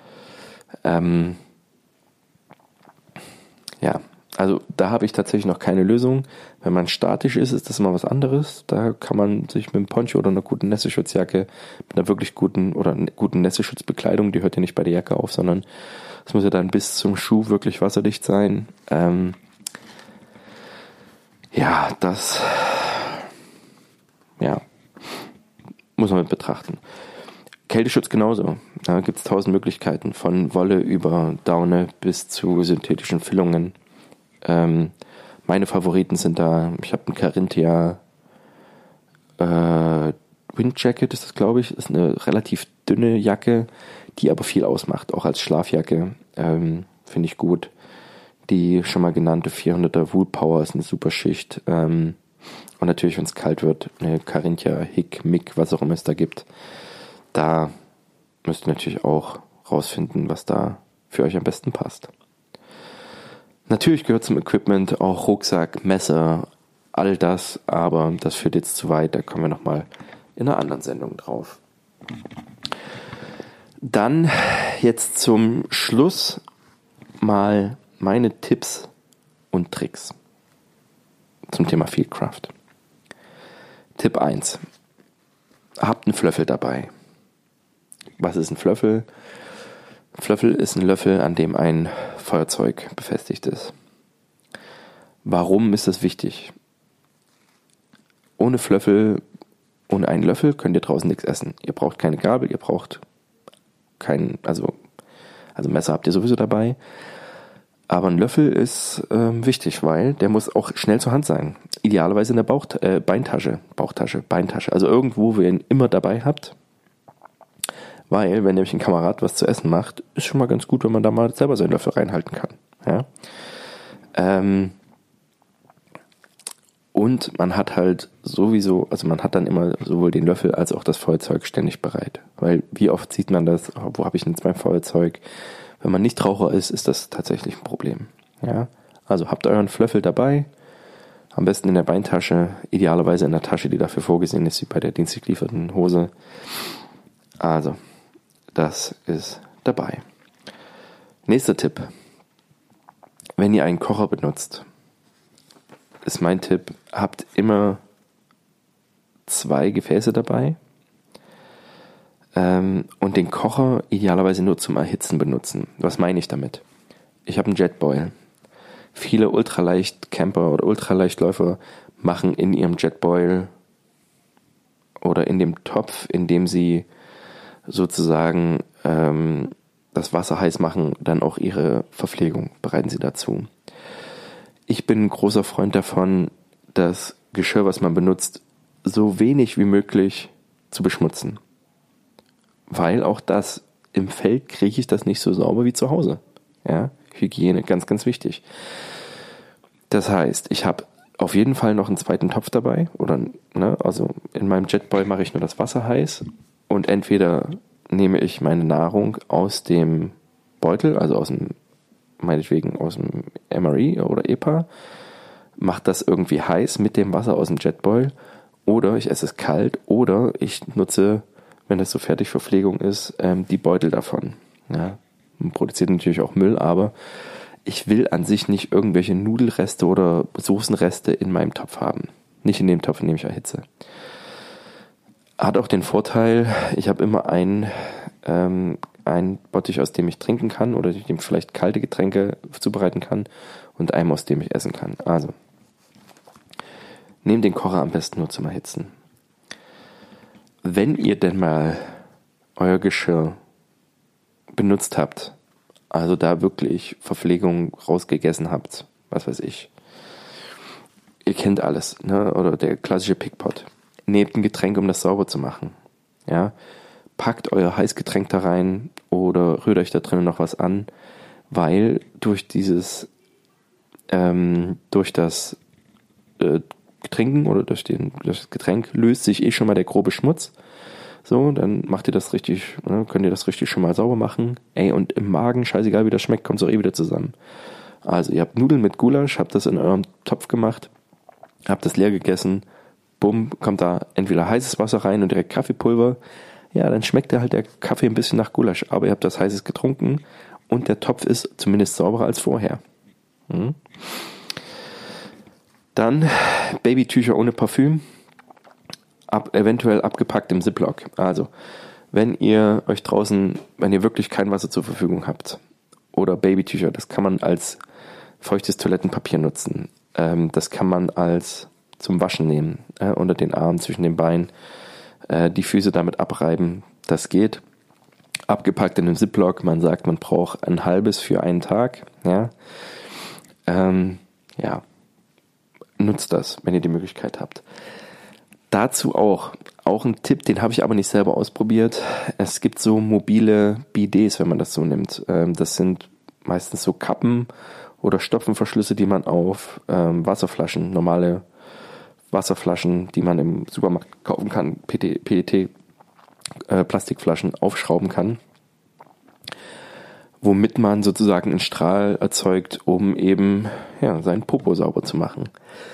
Speaker 1: Also da habe ich tatsächlich noch keine Lösung. Wenn man statisch ist, ist das immer was anderes. Da kann man sich mit einem Poncho oder einer guten Nässeschutzjacke, mit einer wirklich guten Nässeschutzbekleidung, die hört ja nicht bei der Jacke auf, sondern es muss ja dann bis zum Schuh wirklich wasserdicht sein. Muss man mit betrachten. Kälteschutz genauso. Da gibt es 1000 Möglichkeiten, von Wolle über Daune bis zu synthetischen Füllungen. Meine Favoriten sind da, ich habe einen Carinthia Windjacket, ist das, glaube ich. Ist eine relativ dünne Jacke, die aber viel ausmacht, auch als Schlafjacke. Finde ich gut. Die schon mal genannte 400er Woolpower ist eine super Schicht. Und natürlich, wenn es kalt wird, eine Carinthia, Hick, Mick, was auch immer es da gibt. Da müsst ihr natürlich auch rausfinden, was da für euch am besten passt. Natürlich gehört zum Equipment auch Rucksack, Messer, all das, aber das führt jetzt zu weit, da kommen wir nochmal in einer anderen Sendung drauf. Dann jetzt zum Schluss mal meine Tipps und Tricks zum Thema Fieldcraft. Tipp 1. Habt einen Flöffel dabei. Was ist ein Flöffel? Ein Flöffel ist ein Löffel, an dem ein Feuerzeug befestigt ist. Warum ist das wichtig? Ohne einen Löffel könnt ihr draußen nichts essen. Ihr braucht keine Gabel, ihr braucht also Messer habt ihr sowieso dabei. Aber ein Löffel ist wichtig, weil der muss auch schnell zur Hand sein. Idealerweise in der Beintasche. Also irgendwo, wo ihr ihn immer dabei habt. Weil, wenn nämlich ein Kamerad was zu essen macht, ist schon mal ganz gut, wenn man da mal selber seinen Löffel reinhalten kann. Ja? Und man hat halt sowieso, also man hat dann immer sowohl den Löffel als auch das Feuerzeug ständig bereit. Weil wie oft sieht man das, wo habe ich denn jetzt mein Feuerzeug? Wenn man nicht Raucher ist, ist das tatsächlich ein Problem. Ja? Also habt euren Flöffel dabei, am besten in der Beintasche, idealerweise in der Tasche, die dafür vorgesehen ist, wie bei der dienstlich gelieferten Hose. Also, das ist dabei. Nächster Tipp. Wenn ihr einen Kocher benutzt, ist mein Tipp, habt immer 2 Gefäße dabei und den Kocher idealerweise nur zum Erhitzen benutzen. Was meine ich damit? Ich habe einen Jetboil. Viele Ultraleicht-Camper oder Ultraleichtläufer machen in ihrem Jetboil oder in dem Topf, in dem sie sozusagen das Wasser heiß machen, dann auch ihre Verpflegung, bereiten sie dazu. Ich bin ein großer Freund davon, das Geschirr, was man benutzt, so wenig wie möglich zu beschmutzen. Weil auch das, im Feld kriege ich das nicht so sauber wie zu Hause. Ja? Hygiene, ganz, ganz wichtig. Das heißt, ich habe auf jeden Fall noch einen zweiten Topf dabei. Also in meinem Jetboil mache ich nur das Wasser heiß und entweder nehme ich meine Nahrung aus dem Beutel, also meinetwegen aus dem MRE oder EPA, mache das irgendwie heiß mit dem Wasser aus dem Jetboil oder ich esse es kalt oder ich nutze, wenn das so Fertigverpflegung ist, die Beutel davon. Ja, man produziert natürlich auch Müll, aber ich will an sich nicht irgendwelche Nudelreste oder Soßenreste in meinem Topf haben. Nicht in dem Topf, in dem ich erhitze. Hat auch den Vorteil, ich habe immer einen Bottich, aus dem ich trinken kann oder dem vielleicht kalte Getränke zubereiten kann und einem, aus dem ich essen kann. Also, nehmt den Kocher am besten nur zum Erhitzen. Wenn ihr denn mal euer Geschirr benutzt habt, also da wirklich Verpflegung rausgegessen habt, was weiß ich, ihr kennt alles, ne? Oder der klassische Pickpot. Nehmt ein Getränk, um das sauber zu machen. Ja? Packt euer Heißgetränk da rein oder rührt euch da drinnen noch was an, weil durch das Trinken oder durch das Getränk löst sich schon mal der grobe Schmutz. So, dann macht ihr das richtig, könnt ihr das richtig schon mal sauber machen. Und im Magen, scheißegal wie das schmeckt, kommt es auch wieder zusammen. Also ihr habt Nudeln mit Gulasch, habt das in eurem Topf gemacht, habt das leer gegessen, bumm, kommt da entweder heißes Wasser rein und direkt Kaffeepulver. Ja, dann schmeckt halt der Kaffee ein bisschen nach Gulasch, aber ihr habt das heißes getrunken und der Topf ist zumindest sauberer als vorher. Dann Babytücher ohne Parfüm, eventuell abgepackt im Ziploc. Also, wenn ihr wirklich kein Wasser zur Verfügung habt oder Babytücher, das kann man als feuchtes Toilettenpapier nutzen. Das kann man zum Waschen nehmen, unter den Armen, zwischen den Beinen, die Füße damit abreiben, das geht. Abgepackt in einem Ziploc, man sagt, man braucht ein halbes für einen Tag. Ja, nutzt das, wenn ihr die Möglichkeit habt. Dazu auch ein Tipp, den habe ich aber nicht selber ausprobiert. Es gibt so mobile Bidets, wenn man das so nimmt. Das sind meistens so Kappen oder Stopfenverschlüsse, die man auf Wasserflaschen, normale Wasserflaschen, die man im Supermarkt kaufen kann, PET Plastikflaschen aufschrauben kann, womit man sozusagen einen Strahl erzeugt, um eben seinen Popo sauber zu machen.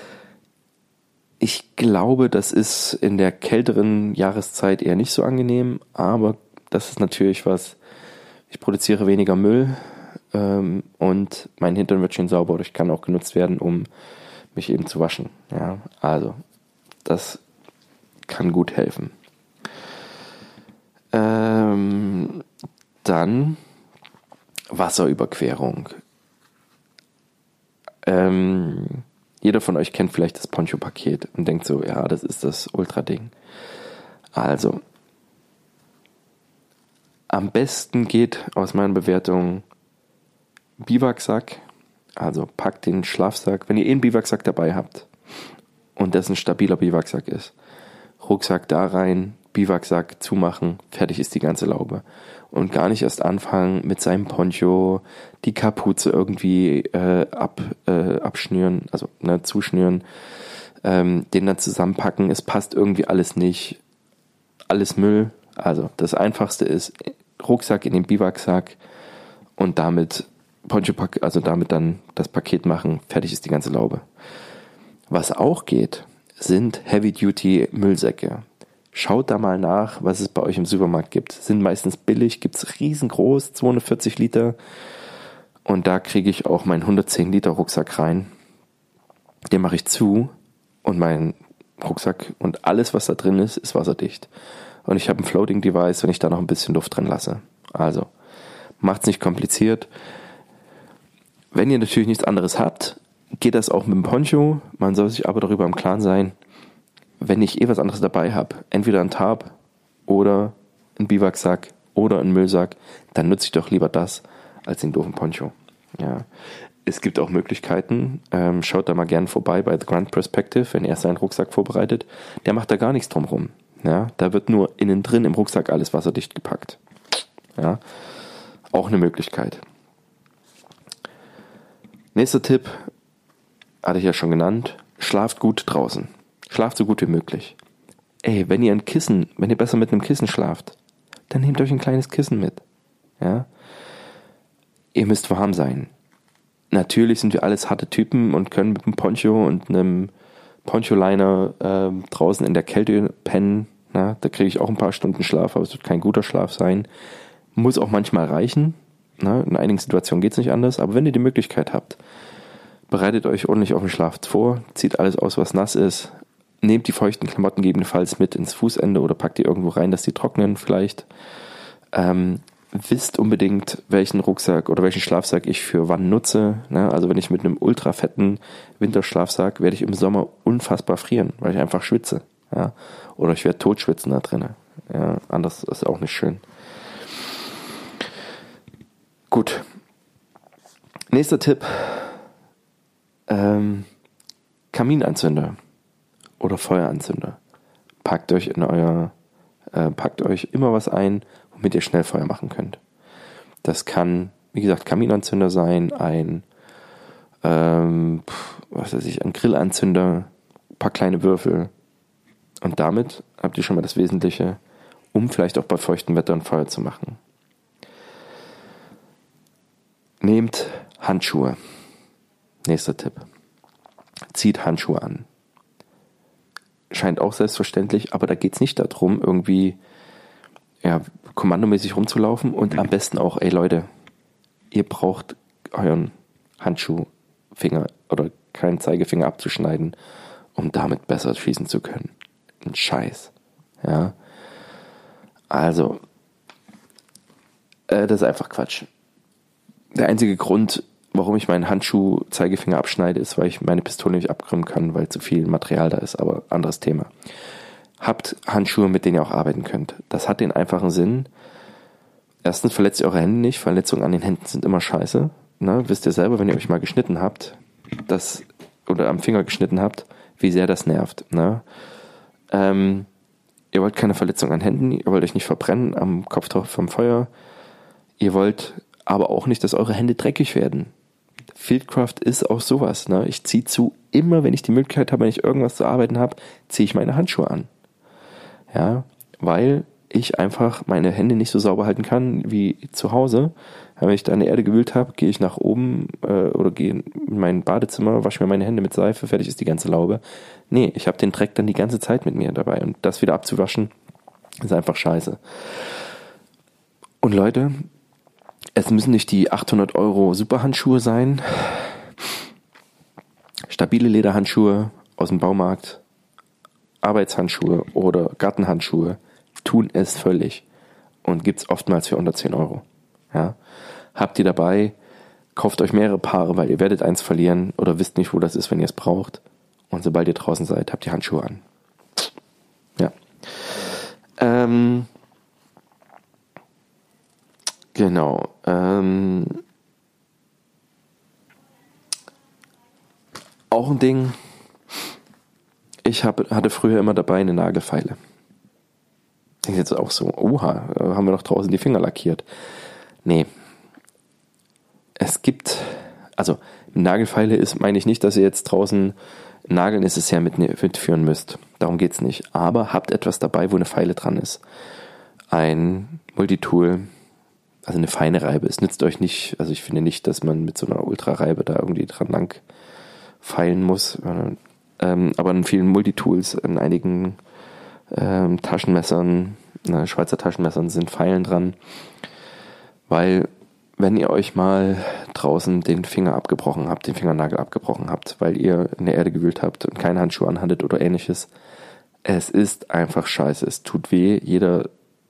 Speaker 1: Ich glaube, das ist in der kälteren Jahreszeit eher nicht so angenehm, aber das ist natürlich was, ich produziere weniger Müll und mein Hintern wird schön sauber oder ich kann auch genutzt werden, um mich eben zu waschen. Ja, also das kann gut helfen. Dann Wasserüberquerung. Jeder von euch kennt vielleicht das Poncho-Paket und denkt so, ja, das ist das Ultra-Ding. Also, am besten geht aus meiner Bewertung Biwaksack. Also packt den Schlafsack, wenn ihr einen Biwaksack dabei habt und das ein stabiler Biwaksack ist, Rucksack da rein, Biwaksack zumachen, fertig ist die ganze Laube. Und gar nicht erst anfangen mit seinem Poncho, die Kapuze irgendwie abschnüren, also zuschnüren, den dann zusammenpacken, es passt irgendwie alles nicht, alles Müll. Also das Einfachste ist Rucksack in den Biwaksack und damit Poncho-Pack, also damit dann das Paket machen, fertig ist die ganze Laube. Was auch geht, sind Heavy-Duty-Müllsäcke. Schaut da mal nach, was es bei euch im Supermarkt gibt. Sind meistens billig, gibt's riesengroß, 240 Liter. Und da kriege ich auch meinen 110 Liter Rucksack rein. Den mache ich zu und mein Rucksack und alles, was da drin ist, ist wasserdicht. Und ich habe ein Floating Device, wenn ich da noch ein bisschen Luft drin lasse. Also, macht's nicht kompliziert. Wenn ihr natürlich nichts anderes habt, geht das auch mit dem Poncho. Man soll sich aber darüber im Klaren sein, wenn ich was anderes dabei habe, entweder ein Tarp oder ein Biwaksack oder einen Müllsack, dann nutze ich doch lieber das als den doofen Poncho. Ja. Es gibt auch Möglichkeiten, schaut da mal gern vorbei bei The Grand Perspective, wenn er seinen Rucksack vorbereitet. Der macht da gar nichts drum rum. Ja. Da wird nur innen drin im Rucksack alles wasserdicht gepackt. Ja. Auch eine Möglichkeit. Nächster Tipp, hatte ich ja schon genannt, schlaft gut draußen. Schlaft so gut wie möglich. Wenn ihr besser mit einem Kissen schlaft, dann nehmt euch ein kleines Kissen mit. Ja? Ihr müsst warm sein. Natürlich sind wir alles harte Typen und können mit einem Poncho und einem Poncho-Liner draußen in der Kälte pennen. Na? Da kriege ich auch ein paar Stunden Schlaf, aber es wird kein guter Schlaf sein. Muss auch manchmal reichen. Na? In einigen Situationen geht es nicht anders, aber wenn ihr die Möglichkeit habt, bereitet euch ordentlich auf den Schlaf vor, zieht alles aus, was nass ist, nehmt die feuchten Klamotten gegebenenfalls mit ins Fußende oder packt die irgendwo rein, dass die trocknen vielleicht. Wisst unbedingt, welchen Rucksack oder welchen Schlafsack ich für wann nutze. Ne? Also wenn ich mit einem ultra fetten Winterschlafsack, werde ich im Sommer unfassbar frieren, weil ich einfach schwitze. Ja? Oder ich werde totschwitzen da drin. Ja? Anders ist auch nicht schön. Gut. Nächster Tipp. Kaminanzünder oder Feueranzünder. Packt euch immer was ein, womit ihr schnell Feuer machen könnt. Das kann, wie gesagt, Kaminanzünder sein, ein Grillanzünder, ein paar kleine Würfel. Und damit habt ihr schon mal das Wesentliche, um vielleicht auch bei feuchtem Wetter ein Feuer zu machen. Nehmt Handschuhe. Nächster Tipp. Zieht Handschuhe an. Scheint auch selbstverständlich, aber da geht es nicht darum, irgendwie kommandomäßig rumzulaufen und am besten auch, Leute, ihr braucht euren Handschuhfinger oder keinen Zeigefinger abzuschneiden, um damit besser schießen zu können. Ein Scheiß. Ja. Also, das ist einfach Quatsch. Der einzige Grund, warum ich meinen Handschuh-Zeigefinger abschneide, ist, weil ich meine Pistole nicht abkrümmen kann, weil zu viel Material da ist, aber anderes Thema. Habt Handschuhe, mit denen ihr auch arbeiten könnt. Das hat den einfachen Sinn. Erstens verletzt ihr eure Hände nicht. Verletzungen an den Händen sind immer scheiße. Ne? Wisst ihr selber, wenn ihr euch mal geschnitten habt, oder am Finger geschnitten habt, wie sehr das nervt. Ne? Ihr wollt keine Verletzung an Händen, ihr wollt euch nicht verbrennen am Kopf vom Feuer. Ihr wollt aber auch nicht, dass eure Hände dreckig werden. Fieldcraft ist auch sowas. Ne? Ich ziehe immer wenn ich die Möglichkeit habe, wenn ich irgendwas zu arbeiten habe, ziehe ich meine Handschuhe an. Ja, weil ich einfach meine Hände nicht so sauber halten kann wie zu Hause. Wenn ich da in der Erde gewühlt habe, gehe ich nach oben oder gehe in mein Badezimmer, wasche mir meine Hände mit Seife, fertig ist die ganze Laube. Nee, ich habe den Dreck dann die ganze Zeit mit mir dabei. Und das wieder abzuwaschen, ist einfach scheiße. Und Leute, Es müssen nicht die 800 € Superhandschuhe sein. Stabile Lederhandschuhe aus dem Baumarkt, Arbeitshandschuhe oder Gartenhandschuhe tun es völlig und gibt es oftmals für unter 10 €. Ja? Habt ihr dabei, kauft euch mehrere Paare, weil ihr werdet eins verlieren oder wisst nicht, wo das ist, wenn ihr es braucht. Und sobald ihr draußen seid, habt ihr Handschuhe an. Ja. Genau. Auch ein Ding. Ich hatte früher immer dabei eine Nagelfeile. Denkt jetzt auch so, oha, haben wir noch draußen die Finger lackiert. Nee. Es gibt, also Nagelfeile meine ich nicht, dass ihr jetzt draußen Nageln necessär mitführen müsst. Darum geht's nicht. Aber habt etwas dabei, wo eine Feile dran ist. Ein Multitool, also eine feine Reibe. Es nützt euch nicht, also ich finde nicht, dass man mit so einer Ultrareibe da irgendwie dran lang feilen muss. Aber in vielen Multitools, in einigen Taschenmessern, Schweizer Taschenmessern sind Feilen dran. Weil wenn ihr euch mal draußen den Finger abgebrochen habt, den Fingernagel abgebrochen habt, weil ihr in der Erde gewühlt habt und keine Handschuhe anhattet oder ähnliches, es ist einfach scheiße. Es tut weh. Jede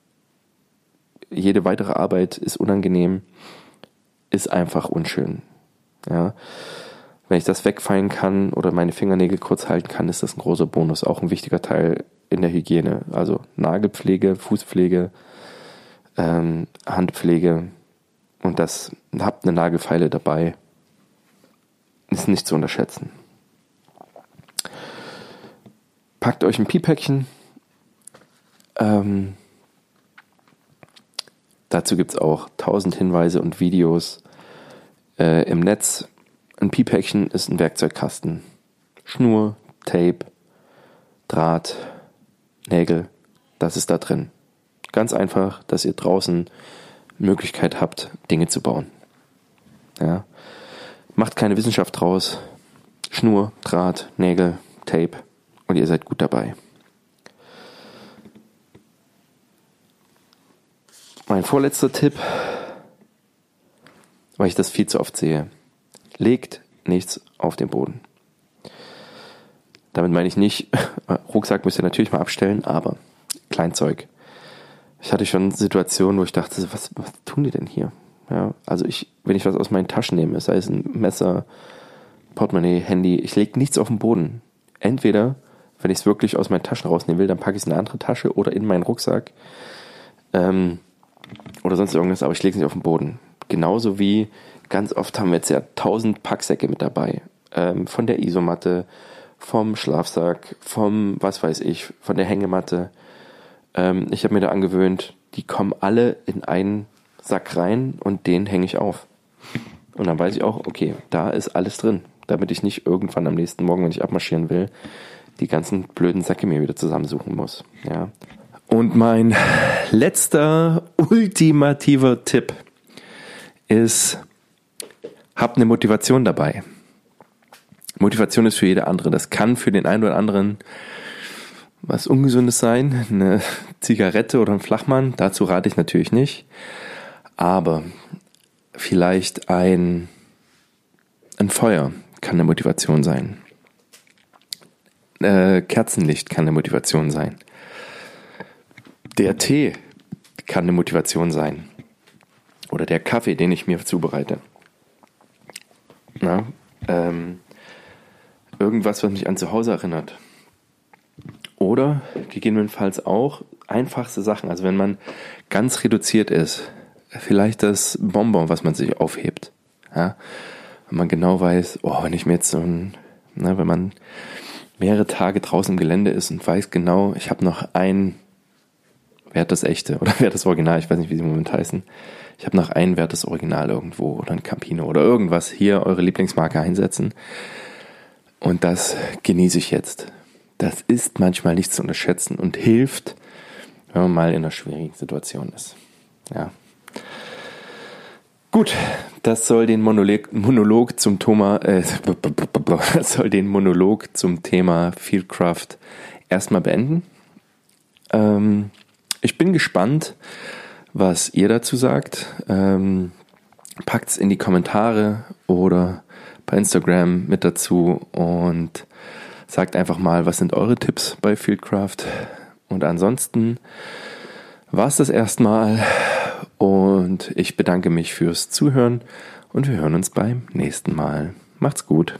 Speaker 1: weitere Arbeit ist unangenehm, ist einfach unschön. Ja. Wenn ich das wegfallen kann oder meine Fingernägel kurz halten kann, ist das ein großer Bonus. Auch ein wichtiger Teil in der Hygiene. Also Nagelpflege, Fußpflege, Handpflege. Und das habt eine Nagelfeile dabei. Ist nicht zu unterschätzen. Packt euch ein Piepäckchen. Dazu gibt es auch 1000 Hinweise und Videos im Netz. Ein Piepäckchen ist ein Werkzeugkasten. Schnur, Tape, Draht, Nägel, das ist da drin. Ganz einfach, dass ihr draußen Möglichkeit habt, Dinge zu bauen. Ja. Macht keine Wissenschaft draus. Schnur, Draht, Nägel, Tape und ihr seid gut dabei. Mein vorletzter Tipp, weil ich das viel zu oft sehe. Legt nichts auf den Boden. Damit meine ich nicht, Rucksack müsst ihr natürlich mal abstellen, aber Kleinzeug. Ich hatte schon Situationen, wo ich dachte, was tun die denn hier? Ja, also wenn ich was aus meinen Taschen nehme, sei es ein Messer, Portemonnaie, Handy, ich lege nichts auf den Boden. Entweder, wenn ich es wirklich aus meinen Taschen rausnehmen will, dann packe ich es in eine andere Tasche oder in meinen Rucksack oder sonst irgendwas, aber ich lege es nicht auf den Boden. Genauso wie ganz oft haben wir jetzt ja 1000 Packsäcke mit dabei. Von der Isomatte, vom Schlafsack, vom was weiß ich, von der Hängematte. Ich habe mir da angewöhnt, die kommen alle in einen Sack rein und den hänge ich auf. Und dann weiß ich auch, okay, da ist alles drin, damit ich nicht irgendwann am nächsten Morgen, wenn ich abmarschieren will, die ganzen blöden Säcke mir wieder zusammensuchen muss. Ja. Und mein letzter ultimativer Tipp ist, habt eine Motivation dabei. Motivation ist für jede andere. Das kann für den einen oder anderen was Ungesundes sein, eine Zigarette oder ein Flachmann, dazu rate ich natürlich nicht. Aber vielleicht ein Feuer kann eine Motivation sein. Kerzenlicht kann eine Motivation sein. Der Tee kann eine Motivation sein. Oder der Kaffee, den ich mir zubereite. Na, irgendwas, was mich an zu Hause erinnert. Oder gegebenenfalls auch einfachste Sachen. Also wenn man ganz reduziert ist, vielleicht das Bonbon, was man sich aufhebt. Ja? Wenn man genau weiß, wenn ich mir jetzt wenn man mehrere Tage draußen im Gelände ist und weiß genau, ich habe noch wer hat das echte oder wer hat das Original, ich weiß nicht, wie sie im Moment heißen. Ich habe noch ein wertes Original irgendwo oder ein Campino oder irgendwas. Hier eure Lieblingsmarke einsetzen. Und das genieße ich jetzt. Das ist manchmal nicht zu unterschätzen und hilft, wenn man mal in einer schwierigen Situation ist. Ja. Gut, das soll den Monolog zum Thema Fieldcraft erstmal beenden. Ich bin gespannt, was ihr dazu sagt. Packt's in die Kommentare oder bei Instagram mit dazu und sagt einfach mal, was sind eure Tipps bei Fieldcraft. Und ansonsten war's das erstmal und ich bedanke mich fürs Zuhören und wir hören uns beim nächsten Mal. Macht's gut.